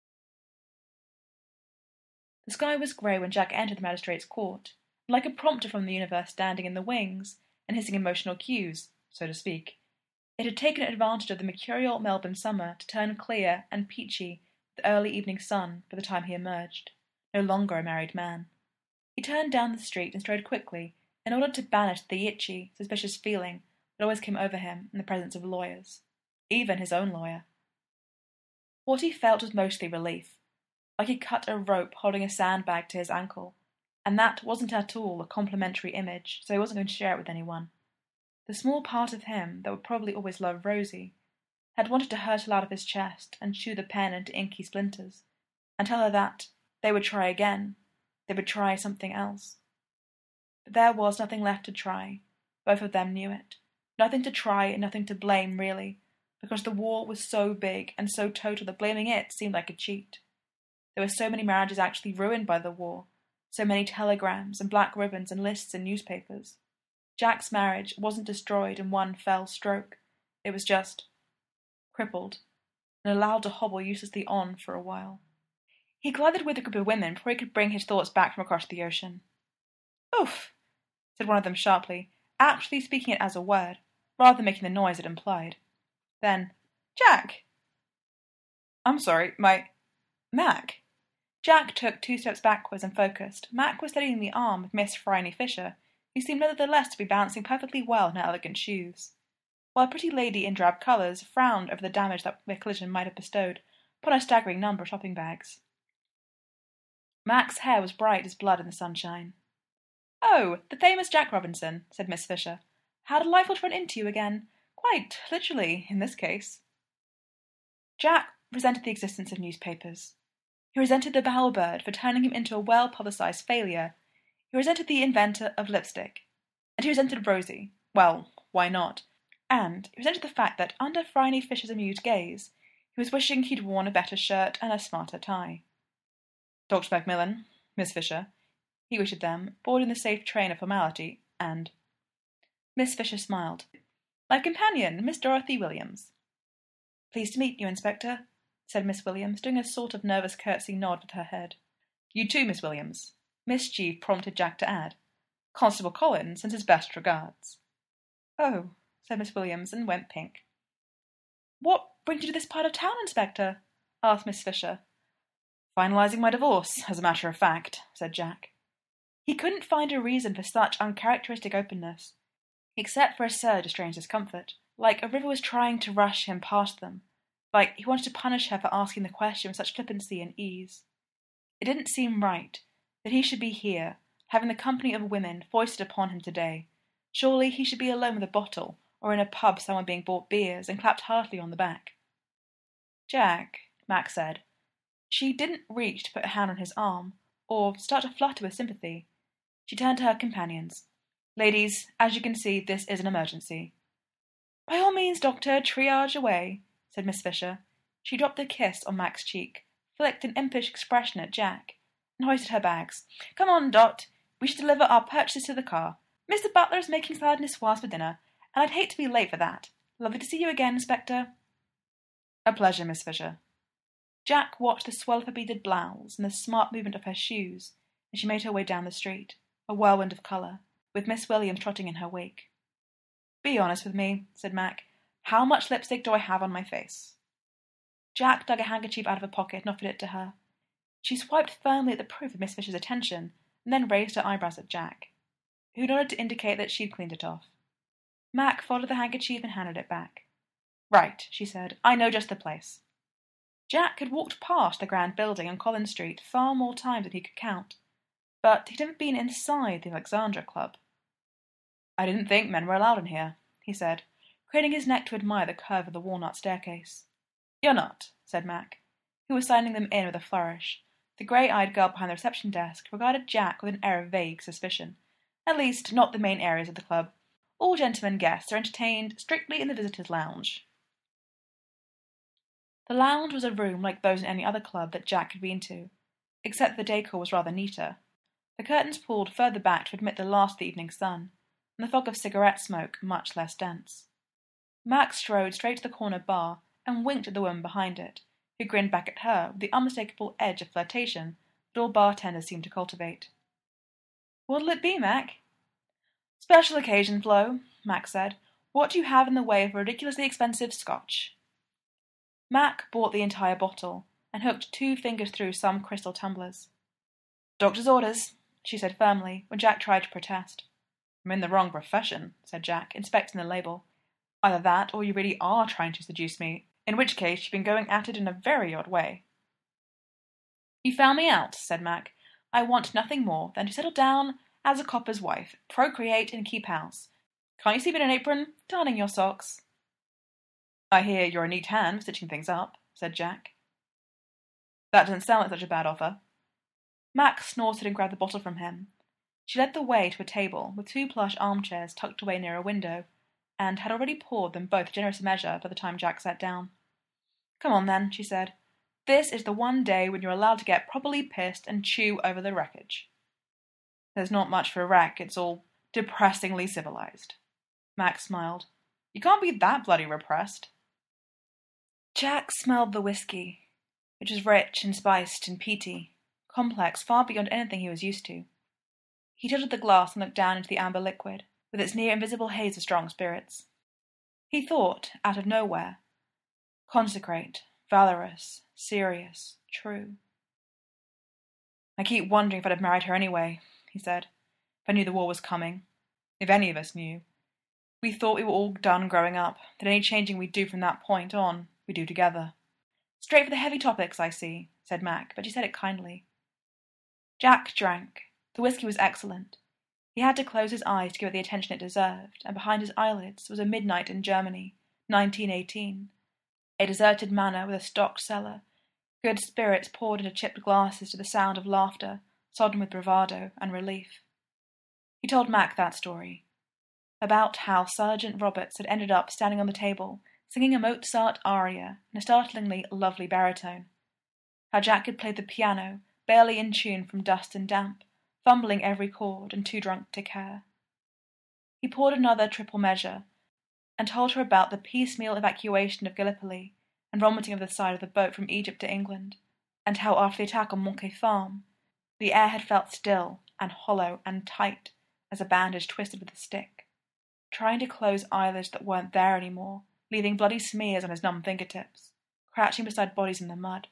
The sky was grey when Jack entered the magistrate's court, and like a prompter from the universe standing in the wings and hissing emotional cues, so to speak, it had taken advantage of the mercurial Melbourne summer to turn clear and peachy with the early evening sun by the time he emerged, no longer a married man. He turned down the street and strode quickly in order to banish the itchy, suspicious feeling that always came over him in the presence of lawyers, even his own lawyer. What he felt was mostly relief, like he'd cut a rope holding a sandbag to his ankle, and that wasn't at all a complimentary image, so he wasn't going to share it with anyone. The small part of him that would probably always love Rosie had wanted to hurtle out of his chest and chew the pen into inky splinters, and tell her that they would try again, they would try something else. But there was nothing left to try. Both of them knew it. Nothing to try and nothing to blame, really, because the war was so big and so total that blaming it seemed like a cheat. There were so many marriages actually ruined by the war, so many telegrams and black ribbons and lists in newspapers. Jack's marriage wasn't destroyed in one fell stroke. It was just crippled and allowed to hobble uselessly on for a while. He glided with a group of women before he could bring his thoughts back from across the ocean. "Oof," said one of them sharply, actually speaking it as a word, rather than making the noise it implied. Then, "Jack!" "I'm sorry, Mac." Jack took 2 steps backwards and focused. Mac was steadying the arm of Miss Phryne Fisher, who seemed nevertheless to be balancing perfectly well in her elegant shoes, while a pretty lady in drab colours frowned over the damage that their collision might have bestowed upon a staggering number of shopping bags. Mac's hair was bright as blood in the sunshine. "Oh, the famous Jack Robinson," said Miss Fisher. "How delightful to run into you again. Quite literally, in this case." Jack resented the existence of newspapers. He resented the Bowerbird for turning him into a well-publicized failure. He resented the inventor of lipstick. And he resented Rosie. Well, why not? And he resented the fact that, under Phryne Fisher's amused gaze, he was wishing he'd worn a better shirt and a smarter tie. "Dr. Macmillan, Miss Fisher," he greeted them, boarding the safe train of formality, and Miss Fisher smiled. "My companion, Miss Dorothy Williams." "Pleased to meet you, Inspector," said Miss Williams, doing a sort of nervous curtsy nod with her head. "You too, Miss Williams," Miss Chief prompted Jack to add. "Constable Collins sends his best regards." "Oh," said Miss Williams, and went pink. "What brings you to this part of town, Inspector?" asked Miss Fisher. "Finalizing my divorce, as a matter of fact," said Jack. He couldn't find a reason for such uncharacteristic openness, except for a surge of strange discomfort, like a river was trying to rush him past them, like he wanted to punish her for asking the question with such flippancy and ease. It didn't seem right that he should be here, having the company of women foisted upon him today. Surely he should be alone with a bottle, or in a pub somewhere being bought beers, and clapped heartily on the back. "Jack," Mac said. She didn't reach to put a hand on his arm, or start to flutter with sympathy. She turned to her companions. "Ladies, as you can see, this is an emergency." "By all means, Doctor, triage away," said Miss Fisher. She dropped a kiss on Mac's cheek, flicked an impish expression at Jack, and hoisted her bags. "Come on, Dot. We should deliver our purchases to the car. Mr. Butler is making salad niçoise for dinner, and I'd hate to be late for that. Lovely to see you again, Inspector." "A pleasure, Miss Fisher." Jack watched the swell of her beaded blouse and the smart movement of her shoes as she made her way down the street, a whirlwind of colour, with Miss Williams trotting in her wake. "Be honest with me," said Mac. "How much lipstick do I have on my face?" Jack dug a handkerchief out of a pocket and offered it to her. She swiped firmly at the proof of Miss Fisher's attention, and then raised her eyebrows at Jack, who nodded to indicate that she'd cleaned it off. Mac folded the handkerchief and handed it back. "Right," she said. "I know just the place." Jack had walked past the grand building on Collins Street far more times than he could count, but he'd never been inside the Alexandra Club. "I didn't think men were allowed in here," he said, craning his neck to admire the curve of the walnut staircase. "You're not," said Mac, who was signing them in with a flourish. The grey-eyed girl behind the reception desk regarded Jack with an air of vague suspicion. "At least, not the main areas of the club. All gentlemen guests are entertained strictly in the visitors' lounge." The lounge was a room like those in any other club that Jack had been to, except that the decor was rather neater. The curtains pulled further back to admit the last of the evening sun, and the fog of cigarette smoke much less dense. Max strode straight to the corner bar and winked at the woman behind it, who grinned back at her with the unmistakable edge of flirtation that all bartenders seem to cultivate. "What'll it be, Mac?" "Special occasion, Flo," Mac said. "What do you have in the way of ridiculously expensive Scotch?" Mac bought the entire bottle and hooked 2 fingers through some crystal tumblers. "Doctor's orders," she said firmly when Jack tried to protest. "I'm in the wrong profession," said Jack, inspecting the label. "Either that or you really are trying to seduce me, in which case you've been going at it in a very odd way." "You found me out," said Mac. "I want nothing more than to settle down as a copper's wife, procreate and keep house. Can't you see me in an apron, darning your socks?" "I hear you're a neat hand for stitching things up," said Jack. "That doesn't sound like such a bad offer." Mac snorted and grabbed the bottle from him. She led the way to a table with 2 plush armchairs tucked away near a window, and had already poured them both a generous measure by the time Jack sat down. "Come on, then," she said. "This is the one day when you're allowed to get properly pissed and chew over the wreckage." "There's not much for a wreck. It's all depressingly civilized." Mac smiled. "You can't be that bloody repressed." Jack smelled the whiskey, which was rich and spiced and peaty, complex far beyond anything he was used to. He tilted the glass and looked down into the amber liquid, with its near-invisible haze of strong spirits. He thought, out of nowhere, consecrate, valorous, serious, true. "I keep wondering if I'd have married her anyway," he said, "if I knew the war was coming. If any of us knew. We thought we were all done growing up, that any changing we'd do from that point on, we'd do together." "Straight for the heavy topics, I see," said Mac, but she said it kindly. Jack drank. The whiskey was excellent. He had to close his eyes to give it the attention it deserved, and behind his eyelids was a midnight in Germany, 1918. A deserted manor with a stocked cellar, good spirits poured into chipped glasses to the sound of laughter, sodden with bravado and relief. He told Mac that story, about how Sergeant Roberts had ended up standing on the table, singing a Mozart aria in a startlingly lovely baritone. How Jack had played the piano, barely in tune from dust and damp, fumbling every chord and too drunk to care. He poured another triple measure, and told her about the piecemeal evacuation of Gallipoli and vomiting of the side of the boat from Egypt to England, and how after the attack on Monkey Farm, the air had felt still and hollow and tight as a bandage twisted with a stick, trying to close eyelids that weren't there anymore, leaving bloody smears on his numb fingertips, crouching beside bodies in the mud.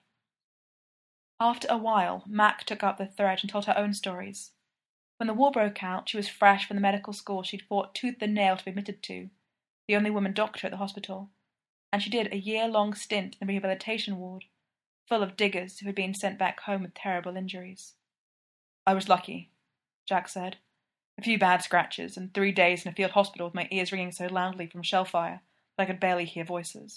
After a while, Mac took up the thread and told her own stories. When the war broke out, she was fresh from the medical school she'd fought tooth and nail to be admitted to, the only woman doctor at the hospital, and she did a year-long stint in the rehabilitation ward, full of diggers who had been sent back home with terrible injuries. "I was lucky," Jack said. "A few bad scratches, and 3 days in a field hospital with my ears ringing so loudly from shell fire that I could barely hear voices."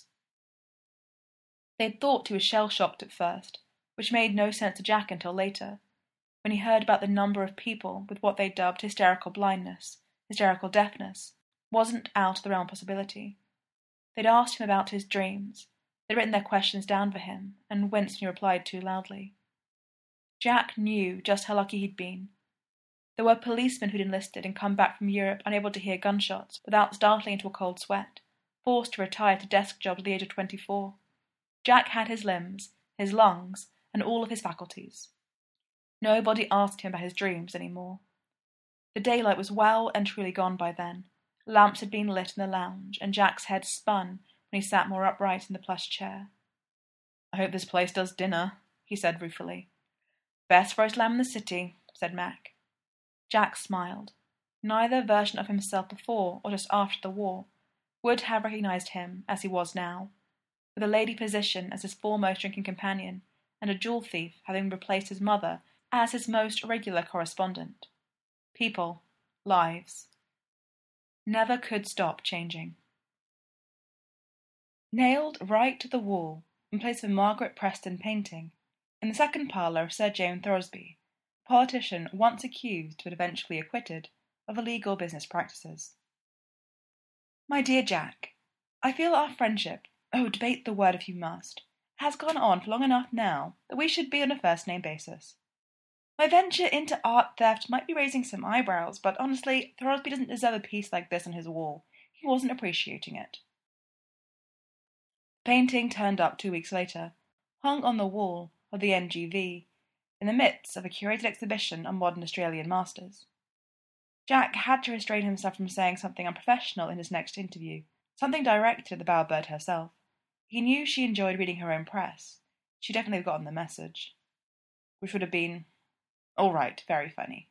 They'd thought he was shell-shocked at first, which made no sense to Jack until later, when he heard about the number of people with what they dubbed hysterical blindness, hysterical deafness, wasn't out of the realm of possibility. They'd asked him about his dreams, they'd written their questions down for him, and winced when he replied too loudly. Jack knew just how lucky he'd been. There were policemen who'd enlisted and come back from Europe unable to hear gunshots without startling into a cold sweat, forced to retire to desk jobs at the age of 24. Jack had his limbs, his lungs, and all of his faculties. Nobody asked him about his dreams any more. The daylight was well and truly gone by then. Lamps had been lit in the lounge, and Jack's head spun when he sat more upright in the plush chair. "I hope this place does dinner," he said ruefully. "Best roast lamb in the city," said Mac. Jack smiled. Neither version of himself before or just after the war would have recognized him as he was now, with a lady physician as his foremost drinking companion, and a jewel thief having replaced his mother as his most regular correspondent. People, lives, never could stop changing. Nailed right to the wall, in place of a Margaret Preston painting, in the second parlour of Sir James Thoresby, a politician once accused but eventually acquitted of illegal business practices. "My dear Jack, I feel our friendship, oh, debate the word if you must, has gone on for long enough now that we should be on a first-name basis. My venture into art theft might be raising some eyebrows, but honestly, Thorosby doesn't deserve a piece like this on his wall. He wasn't appreciating it. The painting turned up 2 weeks later, hung on the wall of the NGV, in the midst of a curated exhibition on modern Australian masters. Jack had to restrain himself from saying something unprofessional in his next interview, something directed at the Bowerbird herself. He knew she enjoyed reading her own press. She'd definitely gotten the message. Which would have been, all right, very funny.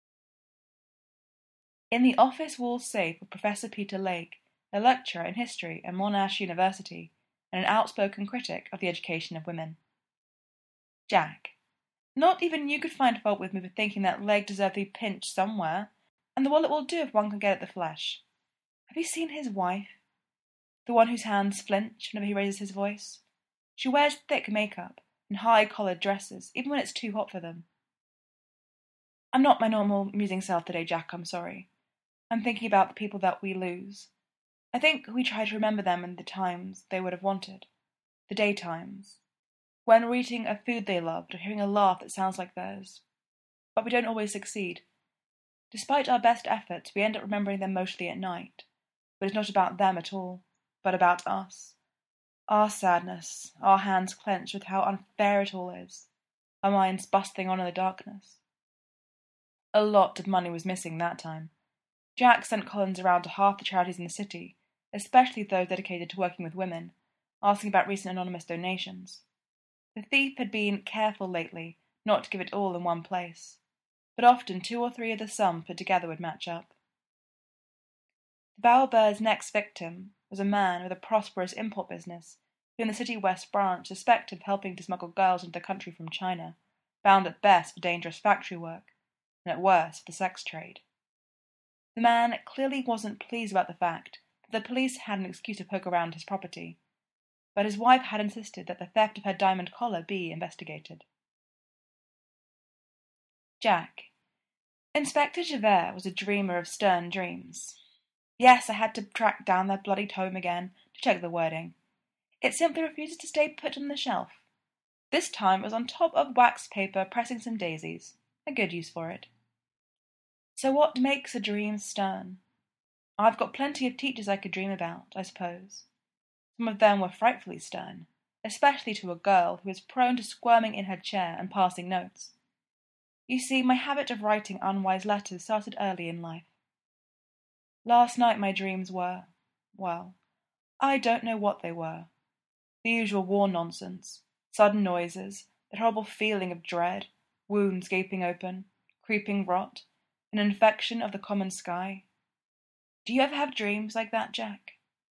In the office wall safe were Professor Peter Lake, a lecturer in history at Monash University and an outspoken critic of the education of women. Jack, not even you could find fault with me for thinking that Lake deserved to be pinched somewhere, and the wallet will do if one can get at the flesh. Have you seen his wife? The one whose hands flinch whenever he raises his voice? She wears thick makeup and high-collared dresses, even when it's too hot for them. I'm not my normal musing self today, Jack, I'm sorry. I'm thinking about the people that we lose. I think we try to remember them in the times they would have wanted, the daytimes, when we're eating a food they loved or hearing a laugh that sounds like theirs. But we don't always succeed. Despite our best efforts, we end up remembering them mostly at night. But it's not about them at all, but about us. Our sadness, our hands clenched with how unfair it all is, our minds bustling on in the darkness. A lot of money was missing that time. Jack sent Collins around to half the charities in the city, especially those dedicated to working with women, asking about recent anonymous donations. The thief had been careful lately not to give it all in one place, but often 2 or 3 of the sums put together would match up. The Bowerbird's next victim was a man with a prosperous import business, who in the City West branch suspected of helping to smuggle girls into the country from China, bound at best for dangerous factory work, and at worst for the sex trade. The man clearly wasn't pleased about the fact that the police had an excuse to poke around his property, but his wife had insisted that the theft of her diamond collar be investigated. Jack. Inspector Javert was a dreamer of stern dreams. Yes, I had to track down that bloody tome again to check the wording. It simply refuses to stay put on the shelf. This time it was on top of wax paper pressing some daisies. A good use for it. So what makes a dream stern? I've got plenty of teachers I could dream about, I suppose. Some of them were frightfully stern, especially to a girl who was prone to squirming in her chair and passing notes. You see, my habit of writing unwise letters started early in life. Last night my dreams were, well, I don't know what they were. The usual war nonsense, sudden noises, that horrible feeling of dread, wounds gaping open, creeping rot, an infection of the common sky. Do you ever have dreams like that, Jack?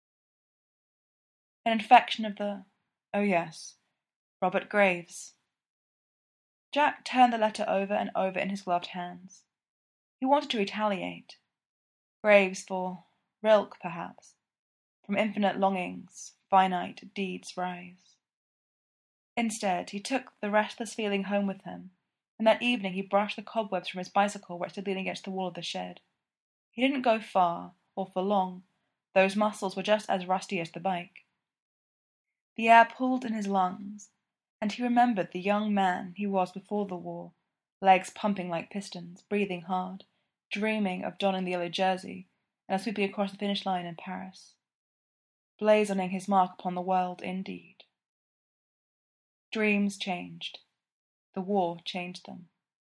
An infection of the... Oh yes, Robert Graves. Jack turned the letter over and over in his gloved hands. He wanted to retaliate. Graves for Rilke, perhaps. From infinite longings, finite deeds rise. Instead, he took the restless feeling home with him, and that evening he brushed the cobwebs from his bicycle where it stood leaning against the wall of the shed. He didn't go far, or for long. Those muscles were just as rusty as the bike. The air pulled in his lungs, and he remembered the young man he was before the war, legs pumping like pistons, breathing hard, dreaming of donning the yellow jersey and of sweeping across the finish line in Paris. Blazoning his mark upon the world, indeed. Dreams changed. The war changed them.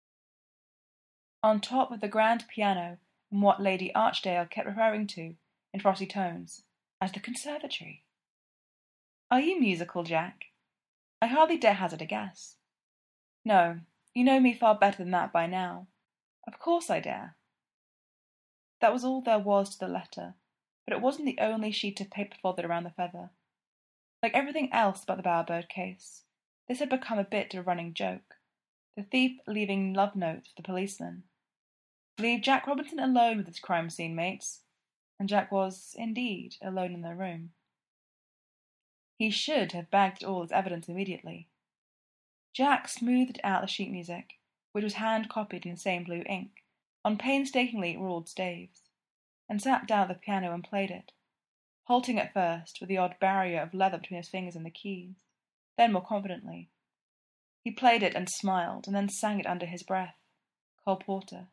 On top of the grand piano in what Lady Archdale kept referring to, in frosty tones, as the conservatory. Are you musical, Jack? I hardly dare hazard a guess. No, you know me far better than that by now. Of course I dare. That was all there was to the letter, but it wasn't the only sheet of paper folded around the feather. Like everything else about the Bowerbird case, this had become a bit of a running joke, the thief leaving love notes for the policeman. Leave Jack Robinson alone with his crime scene mates, and Jack was, indeed, alone in the room. He should have bagged it all as evidence immediately. Jack smoothed out the sheet music, which was hand-copied in the same blue ink, on painstakingly ruled staves, and sat down at the piano and played it, halting at first with the odd barrier of leather between his fingers and the keys, Then more confidently. He played it and smiled, and then sang it under his breath. Cole Porter.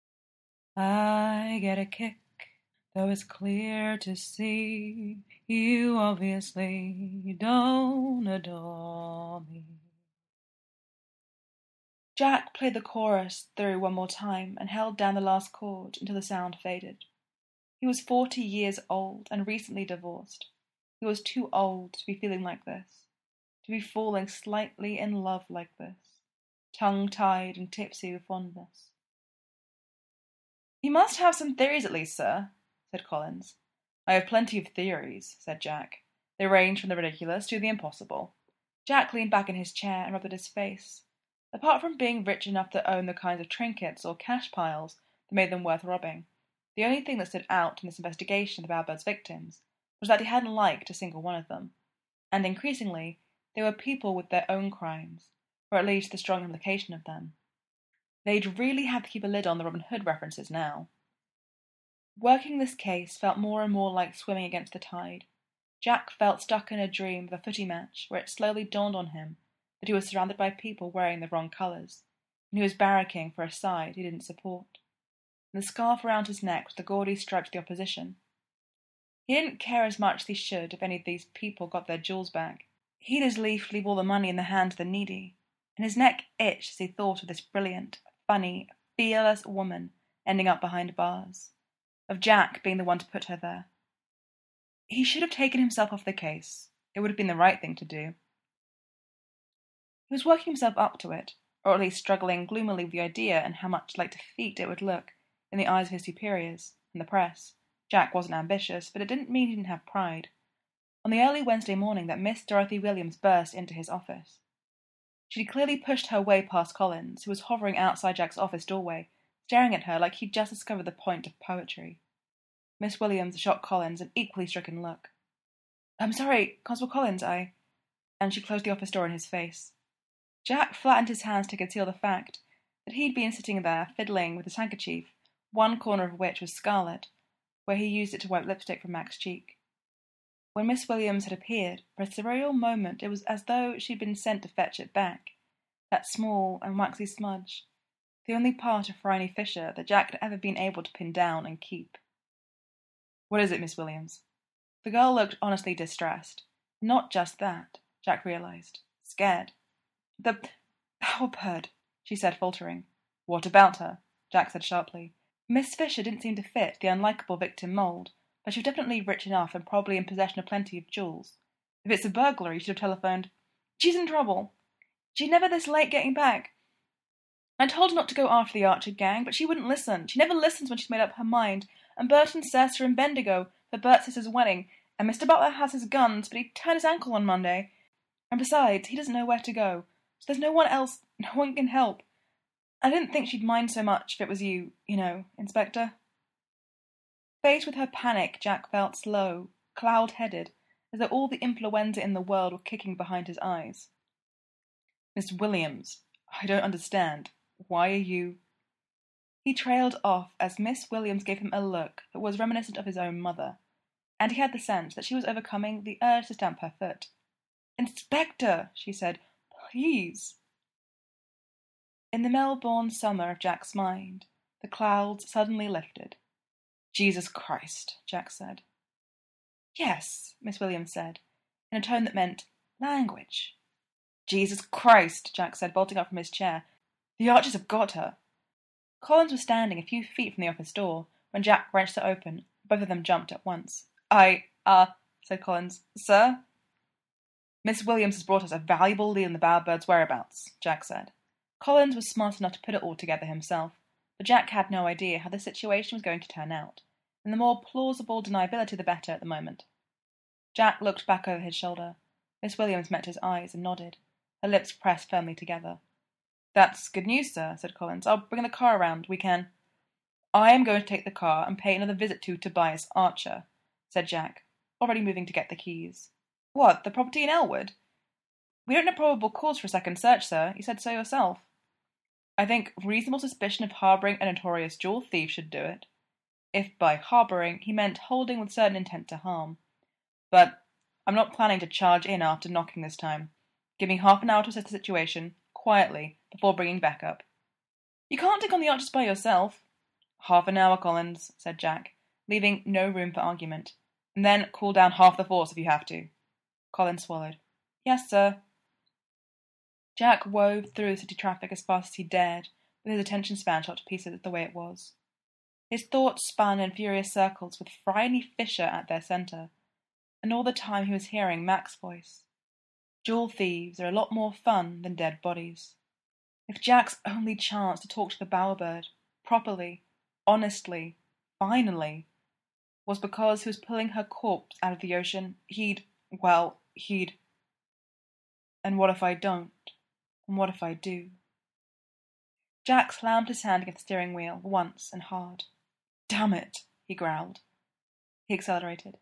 I get a kick, though it's clear to see you obviously don't adore me. Jack played the chorus through one more time and held down the last chord until the sound faded. He was 40 years old and recently divorced. He was too old to be feeling like this, to be falling slightly in love like this, tongue-tied and tipsy with fondness. You must have some theories at least, sir, said Collins. I have plenty of theories, said Jack. They range from the ridiculous to the impossible. Jack leaned back in his chair and rubbed at his face. Apart from being rich enough to own the kinds of trinkets or cash piles that made them worth robbing, the only thing that stood out in this investigation of the Bowerbirds' victims was that he hadn't liked a single one of them, and increasingly they were people with their own crimes, or at least the strong implication of them. They'd really have to keep a lid on the Robin Hood references now. Working this case felt more and more like swimming against the tide. Jack felt stuck in a dream of a footy match where it slowly dawned on him that he was surrounded by people wearing the wrong colours, and he was barracking for a side he didn't support. And the scarf around his neck was the gaudy stripes of the opposition. He didn't care as much as he should if any of these people got their jewels back. He'd as lief leave all the money in the hands of the needy, and his neck itched as he thought of this brilliant, funny, fearless woman ending up behind bars, of Jack being the one to put her there. He should have taken himself off the case. It would have been the right thing to do. He was working himself up to it, or at least struggling gloomily with the idea and how much like defeat it would look in the eyes of his superiors and the press. Jack wasn't ambitious, but it didn't mean he didn't have pride. On the early Wednesday morning that Miss Dorothy Williams burst into his office. She'd clearly pushed her way past Collins, who was hovering outside Jack's office doorway, staring at her like he'd just discovered the point of poetry. Miss Williams shot Collins an equally stricken look. I'm sorry, Constable Collins, and she closed the office door in his face. Jack flattened his hands to conceal the fact that he'd been sitting there fiddling with his handkerchief, one corner of which was scarlet, where he used it to wipe lipstick from Mac's cheek. When Miss Williams had appeared, for a surreal moment it was as though she'd been sent to fetch it back, that small and waxy smudge, the only part of Phryne Fisher that Jack had ever been able to pin down and keep. What is it, Miss Williams? The girl looked honestly distressed. Not just that, Jack realized. Scared. The Bowerbird, she said, faltering. What about her? Jack said sharply. Miss Fisher didn't seem to fit the unlikable victim mould, but she was definitely rich enough and probably in possession of plenty of jewels. If it's a burglary, she'd have telephoned. She's in trouble. She's never this late getting back. I told her not to go after the Archer gang, but she wouldn't listen. She never listens when she's made up her mind. And Bert and Sess are in Bendigo for Bert's sister's wedding, and Mr. Butler has his guns, but he turned his ankle on Monday. And besides, he doesn't know where to go, so there's no one else, no one can help. I didn't think she'd mind so much if it was you know, Inspector. Faced with her panic, Jack felt slow, cloud-headed, as though all the influenza in the world were kicking behind his eyes. Miss Williams, I don't understand. Why are you... He trailed off as Miss Williams gave him a look that was reminiscent of his own mother, and he had the sense that she was overcoming the urge to stamp her foot. Inspector, she said, please. In the Melbourne summer of Jack's mind, the clouds suddenly lifted. Jesus Christ, Jack said. Yes, Miss Williams said, in a tone that meant language. Jesus Christ, Jack said, bolting up from his chair. The Archers have got her. Collins was standing a few feet from the office door when Jack wrenched it open. Both of them jumped at once. Said Collins. Sir? Miss Williams has brought us a valuable lead on the Bowerbirds' whereabouts, Jack said. Collins was smart enough to put it all together himself, but Jack had no idea how the situation was going to turn out, and the more plausible deniability the better at the moment. Jack looked back over his shoulder. Miss Williams met his eyes and nodded, her lips pressed firmly together. That's good news, sir, said Collins. I'll bring the car around. We can... I am going to take the car and pay another visit to Tobias Archer, said Jack, already moving to get the keys. What, the property in Elwood? We don't have probable cause for a second search, sir. You said so yourself. I think reasonable suspicion of harbouring a notorious jewel thief should do it. If by harbouring he meant holding with certain intent to harm. But I'm not planning to charge in after knocking this time. Give me half an hour to assess the situation, quietly, before bringing backup. You can't take on the Archers by yourself. Half an hour, Collins, said Jack, leaving no room for argument. And then call down half the force if you have to. Collins swallowed. Yes, sir. Jack wove through the city traffic as fast as he dared, with his attention span shot to pieces the way it was. His thoughts spun in furious circles with Phryne Fisher at their centre, and all the time he was hearing Mac's voice. Jewel thieves are a lot more fun than dead bodies. If Jack's only chance to talk to the bowerbird, properly, honestly, finally, was because he was pulling her corpse out of the ocean, he'd... And what if I don't? And what if I do? Jack slammed his hand against the steering wheel once and hard. Damn it, he growled. He accelerated.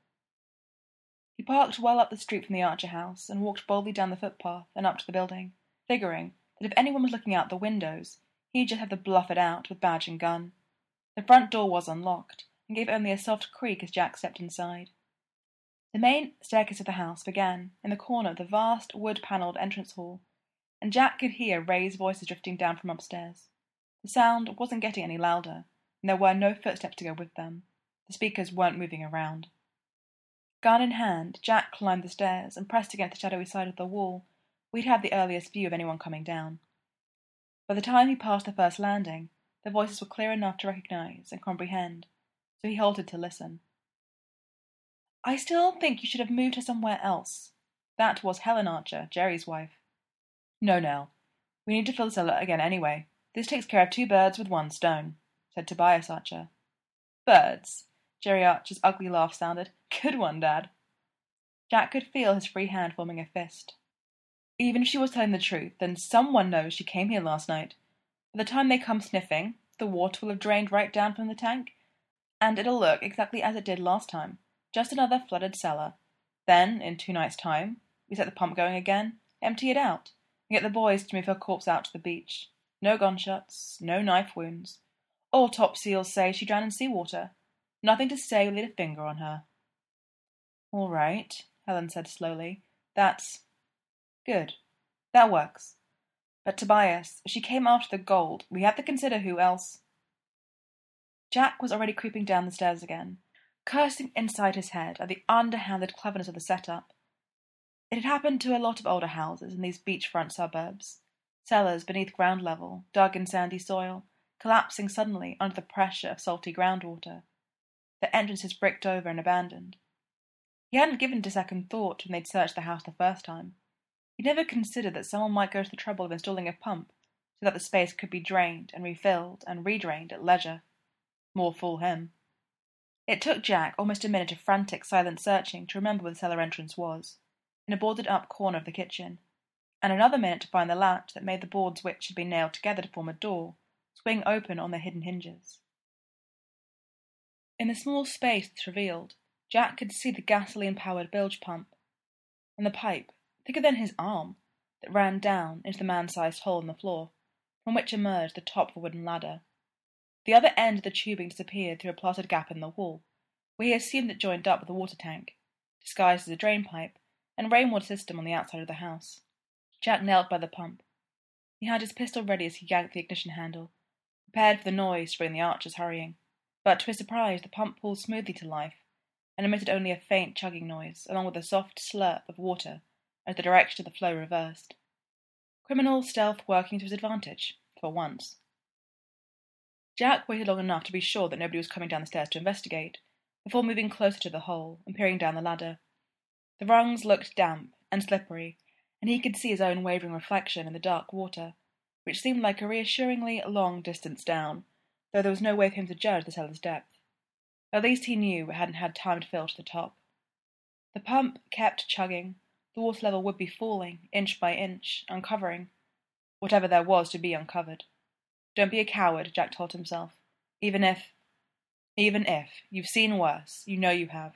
He parked well up the street from the Archer house and walked boldly down the footpath and up to the building, figuring that if anyone was looking out the windows, he'd just have to bluff it out with badge and gun. The front door was unlocked and gave only a soft creak as Jack stepped inside. The main staircase of the house began in the corner of the vast wood-panelled entrance hall, and Jack could hear Ray's voices drifting down from upstairs. The sound wasn't getting any louder, and there were no footsteps to go with them. The speakers weren't moving around. Gun in hand, Jack climbed the stairs and pressed against the shadowy side of the wall where he'd have the earliest view of anyone coming down. By the time he passed the first landing, the voices were clear enough to recognize and comprehend, so he halted to listen. I still think you should have moved her somewhere else. That was Helen Archer, Jerry's wife. No, Nell. We need to fill the cellar again anyway. This takes care of 2 birds with 1 stone, said Tobias Archer. Birds? Jerry Archer's ugly laugh sounded. Good one, Dad. Jack could feel his free hand forming a fist. Even if she was telling the truth, then someone knows she came here last night. By the time they come sniffing, the water will have drained right down from the tank, and it'll look exactly as it did last time, just another flooded cellar. Then, in 2 nights' time, we set the pump going again, empty it out, and get the boys to move her corpse out to the beach. No gunshots, no knife wounds. All top seals say she drowned in seawater. Nothing to say we laid a finger on her. All right, Helen said slowly. That's good. That works. But Tobias, if she came after the gold, we have to consider who else. Jack was already creeping down the stairs again, cursing inside his head at the underhanded cleverness of the setup. It had happened to a lot of older houses in these beachfront suburbs. Cellars beneath ground level, dug in sandy soil, collapsing suddenly under the pressure of salty groundwater. The entrances bricked over and abandoned. He hadn't given it a second thought when they'd searched the house the first time. He'd never considered that someone might go to the trouble of installing a pump so that the space could be drained and refilled and redrained at leisure. More fool him. It took Jack almost a minute of frantic, silent searching to remember where the cellar entrance was, in a boarded-up corner of the kitchen, and another minute to find the latch that made the boards which had been nailed together to form a door swing open on their hidden hinges. In the small space this revealed, Jack could see the gasoline-powered bilge pump, and the pipe, thicker than his arm, that ran down into the man-sized hole in the floor, from which emerged the top of a wooden ladder. The other end of the tubing disappeared through a plotted gap in the wall, where he assumed it joined up with the water tank, disguised as a drain pipe, and rainwater system on the outside of the house. Jack knelt by the pump. He had his pistol ready as he yanked the ignition handle, prepared for the noise to bring the Archers hurrying. But to his surprise, the pump pulled smoothly to life, and emitted only a faint chugging noise, along with a soft slurp of water as the direction of the flow reversed. Criminal stealth working to his advantage, for once. Jack waited long enough to be sure that nobody was coming down the stairs to investigate, before moving closer to the hole and peering down the ladder. The rungs looked damp and slippery, and he could see his own wavering reflection in the dark water, which seemed like a reassuringly long distance down, though there was no way for him to judge the cellar's depth. At least he knew it hadn't had time to fill to the top. The pump kept chugging. The water level would be falling, inch by inch, uncovering whatever there was to be uncovered. Don't be a coward, Jack told himself. Even if you've seen worse, you know you have.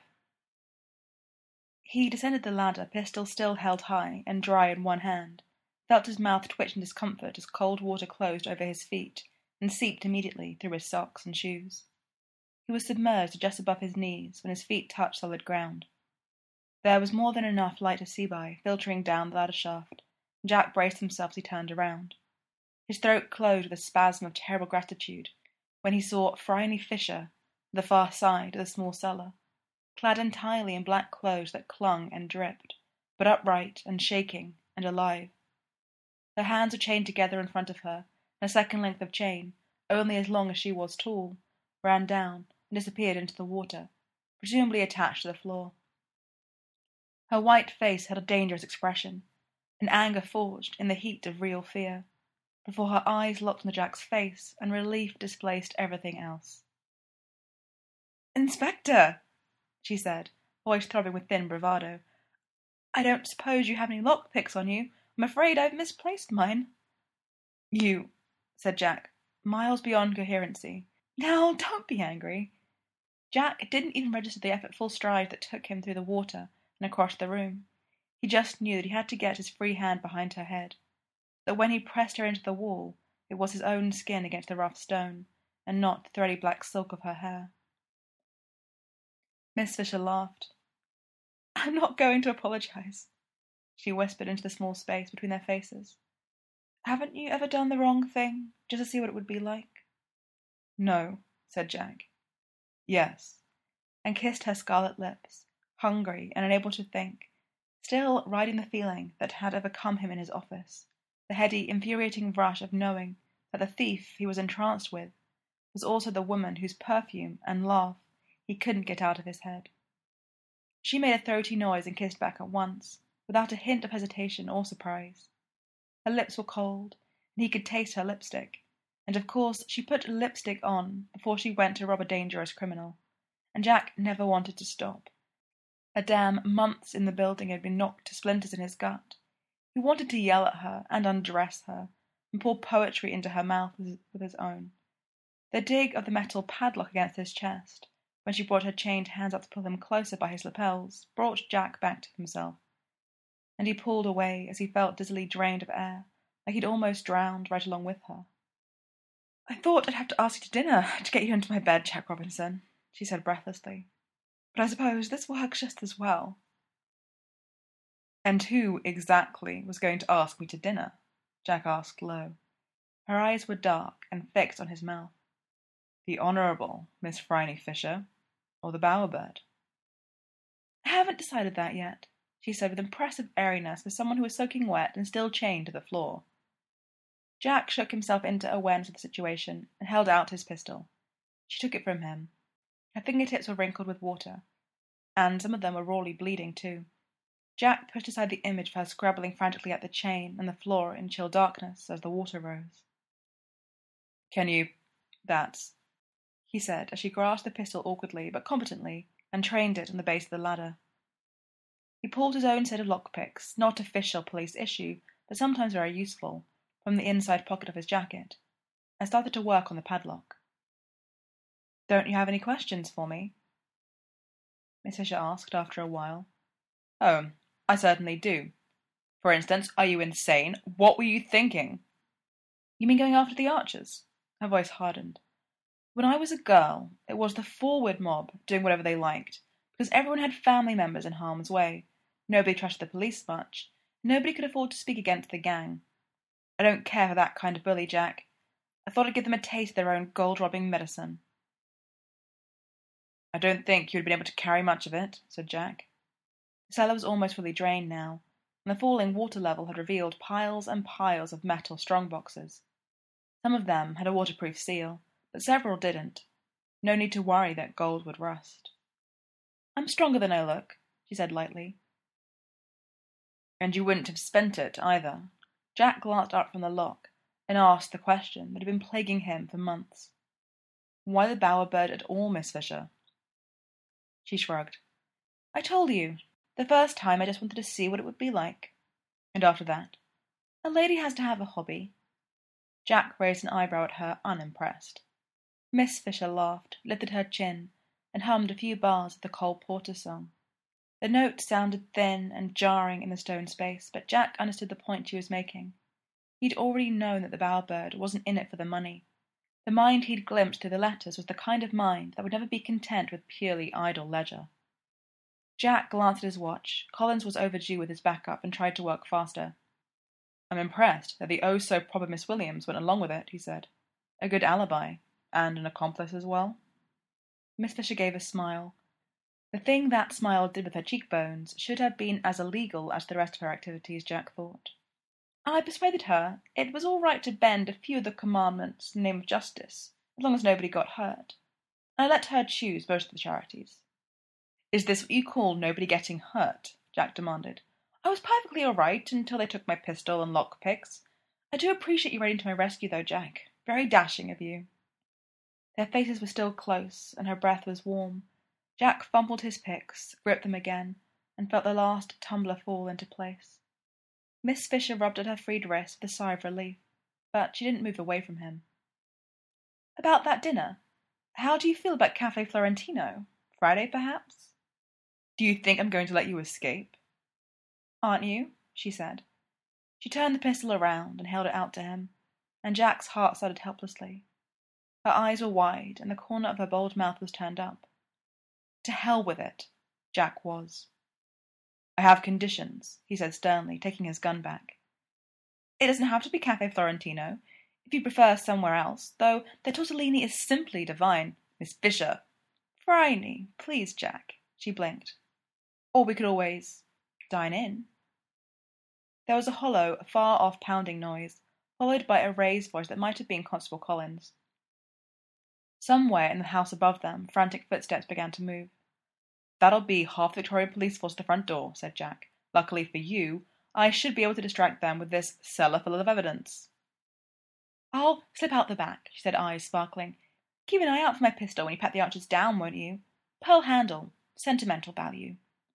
He descended the ladder, pistol still held high and dry in one hand, felt his mouth twitch in discomfort as cold water closed over his feet and seeped immediately through his socks and shoes. He was submerged just above his knees when his feet touched solid ground. There was more than enough light to see by, filtering down the ladder shaft, Jack braced himself as he turned around. His throat closed with a spasm of terrible gratitude when he saw Phryne Fisher at the far side of the small cellar, clad entirely in black clothes that clung and dripped, but upright and shaking and alive. Her hands were chained together in front of her, and a second length of chain, only as long as she was tall, ran down and disappeared into the water, presumably attached to the floor. Her white face had a dangerous expression, an anger forged in the heat of real fear, before her eyes locked on Jack's face and relief displaced everything else. "Inspector," she said, voice throbbing with thin bravado, "I don't suppose you have any lockpicks on you. I'm afraid I've misplaced mine." "You," said Jack, miles beyond coherency. "Now, don't be angry." Jack didn't even register the effortful stride that took him through the water and across the room. He just knew that he had to get his free hand behind her head, that when he pressed her into the wall, it was his own skin against the rough stone, and not the thready black silk of her hair. Miss Fisher laughed. "I'm not going to apologize," she whispered into the small space between their faces. "Haven't you ever done the wrong thing, just to see what it would be like?" "No," said Jack. "Yes," and kissed her scarlet lips, hungry and unable to think, still riding the feeling that had overcome him in his office, the heady, infuriating rush of knowing that the thief he was entranced with was also the woman whose perfume and laugh he couldn't get out of his head. She made a throaty noise and kissed back at once, without a hint of hesitation or surprise. Her lips were cold, and he could taste her lipstick, and of course she put lipstick on before she went to rob a dangerous criminal, and Jack never wanted to stop. A damn months in the building had been knocked to splinters in his gut. He wanted to yell at her and undress her, and pour poetry into her mouth with his own. The dig of the metal padlock against his chest, when she brought her chained hands up to pull him closer by his lapels, brought Jack back to himself, and he pulled away as he felt dizzily drained of air, like he'd almost drowned right along with her. "I thought I'd have to ask you to dinner to get you into my bed, Jack Robinson," she said breathlessly. "But I suppose this works just as well." "And who, exactly, was going to ask me to dinner?" Jack asked low. Her eyes were dark and fixed on his mouth. "The Honourable Miss Phryne Fisher, or the Bowerbird?" "I haven't decided that yet," she said with impressive airiness for someone who was soaking wet and still chained to the floor. Jack shook himself into awareness of the situation and held out his pistol. She took it from him. Her fingertips were wrinkled with water, and some of them were rawly bleeding too. Jack pushed aside the image of her scrabbling frantically at the chain and the floor in chill darkness as the water rose. "Can you... that," he said as she grasped the pistol awkwardly but competently and trained it on the base of the ladder. He pulled his own set of lockpicks, not official police issue, but sometimes very useful, from the inside pocket of his jacket, and started to work on the padlock. "Don't you have any questions for me?" Miss Fisher asked after a while. "Oh, I certainly do. For instance, are you insane? What were you thinking?" "You mean going after the Archers?" Her voice hardened. "When I was a girl, it was the forward mob doing whatever they liked, because everyone had family members in harm's way. Nobody trusted the police much. Nobody could afford to speak against the gang. I don't care for that kind of bully, Jack. I thought I'd give them a taste of their own gold-robbing medicine." "I don't think you would have been able to carry much of it," said Jack. The cellar was almost fully drained now, and the falling water level had revealed piles and piles of metal strongboxes. Some of them had a waterproof seal, but several didn't. No need to worry that gold would rust. "I'm stronger than I look," she said lightly. "And you wouldn't have spent it, either." Jack glanced up from the lock and asked the question that had been plaguing him for months. "Why the Bowerbird at all, Miss Fisher?" She shrugged. "I told you. The first time I just wanted to see what it would be like. And after that, a lady has to have a hobby." Jack raised an eyebrow at her, unimpressed. Miss Fisher laughed, lifted her chin, and hummed a few bars of the Cole Porter song. The note sounded thin and jarring in the stone space, but Jack understood the point she was making. He'd already known that the Bowerbird wasn't in it for the money. The mind he'd glimpsed through the letters was the kind of mind that would never be content with purely idle leisure. Jack glanced at his watch. Collins was overdue with his backup and tried to work faster. I'm impressed that the oh-so-proper Miss Williams went along with it, he said. A good alibi, and an accomplice as well. Miss Fisher gave a smile. The thing that smile did with her cheekbones should have been as illegal as the rest of her activities, Jack thought. I persuaded her it was all right to bend a few of the commandments in the name of justice, as long as nobody got hurt. And I let her choose most of the charities. Is this what you call nobody getting hurt? Jack demanded. I was perfectly all right until they took my pistol and lockpicks. I do appreciate you riding to my rescue, though, Jack. Very dashing of you. Their faces were still close, and her breath was warm. Jack fumbled his picks, gripped them again, and felt the last tumbler fall into place. Miss Fisher rubbed at her freed wrist with a sigh of relief, but she didn't move away from him. About that dinner. How do you feel about Cafe Florentino? Friday, perhaps? Do you think I'm going to let you escape? Aren't you? She said. She turned the pistol around and held it out to him, and Jack's heart thudded helplessly. Her eyes were wide, and the corner of her bold mouth was turned up. To hell with it, Jack was. I have conditions, he said sternly, taking his gun back. It doesn't have to be Cafe Florentino, if you prefer somewhere else, though the tortellini is simply divine. Miss Fisher. Phryne, please, Jack, she blinked. Or we could always dine in. There was a hollow, far-off pounding noise, followed by a raised voice that might have been Constable Collins. Somewhere in the house above them, frantic footsteps began to move. That'll be half the Victoria police force at the front door, said Jack. Luckily for you, I should be able to distract them with this cellar full of evidence. I'll slip out the back, she said, eyes sparkling. Keep an eye out for my pistol when you pat the archers down, won't you? Pearl handle. Sentimental value.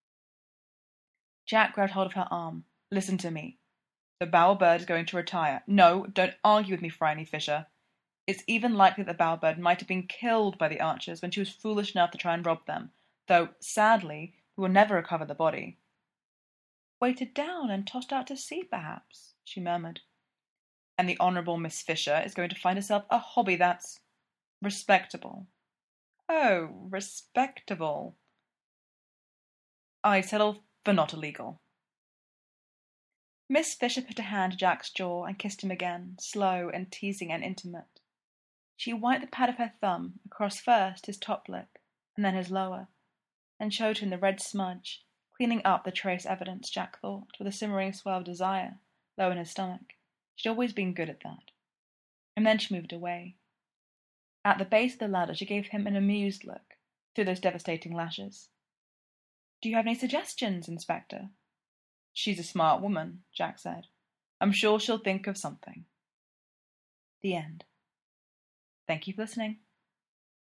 Jack grabbed hold of her arm. Listen to me. The bowerbird is going to retire. No, don't argue with me, Phryne Fisher. It's even likely that the bowerbird might have been killed by the archers when she was foolish enough to try and rob them, though, sadly, we will never recover the body. Weighted down and tossed out to sea, perhaps, she murmured. And the Honourable Miss Fisher is going to find herself a hobby that's respectable. Oh, respectable. I'd settle for not illegal. Miss Fisher put a hand to Jack's jaw and kissed him again, slow and teasing and intimate. She wiped the pad of her thumb across first his top lip and then his lower, and showed him the red smudge, cleaning up the trace evidence, Jack thought, with a simmering swell of desire low in his stomach. She'd always been good at that. And then she moved away. At the base of the ladder she gave him an amused look through those devastating lashes. Do you have any suggestions, Inspector? She's a smart woman, Jack said. I'm sure she'll think of something. The end. Thank you for listening.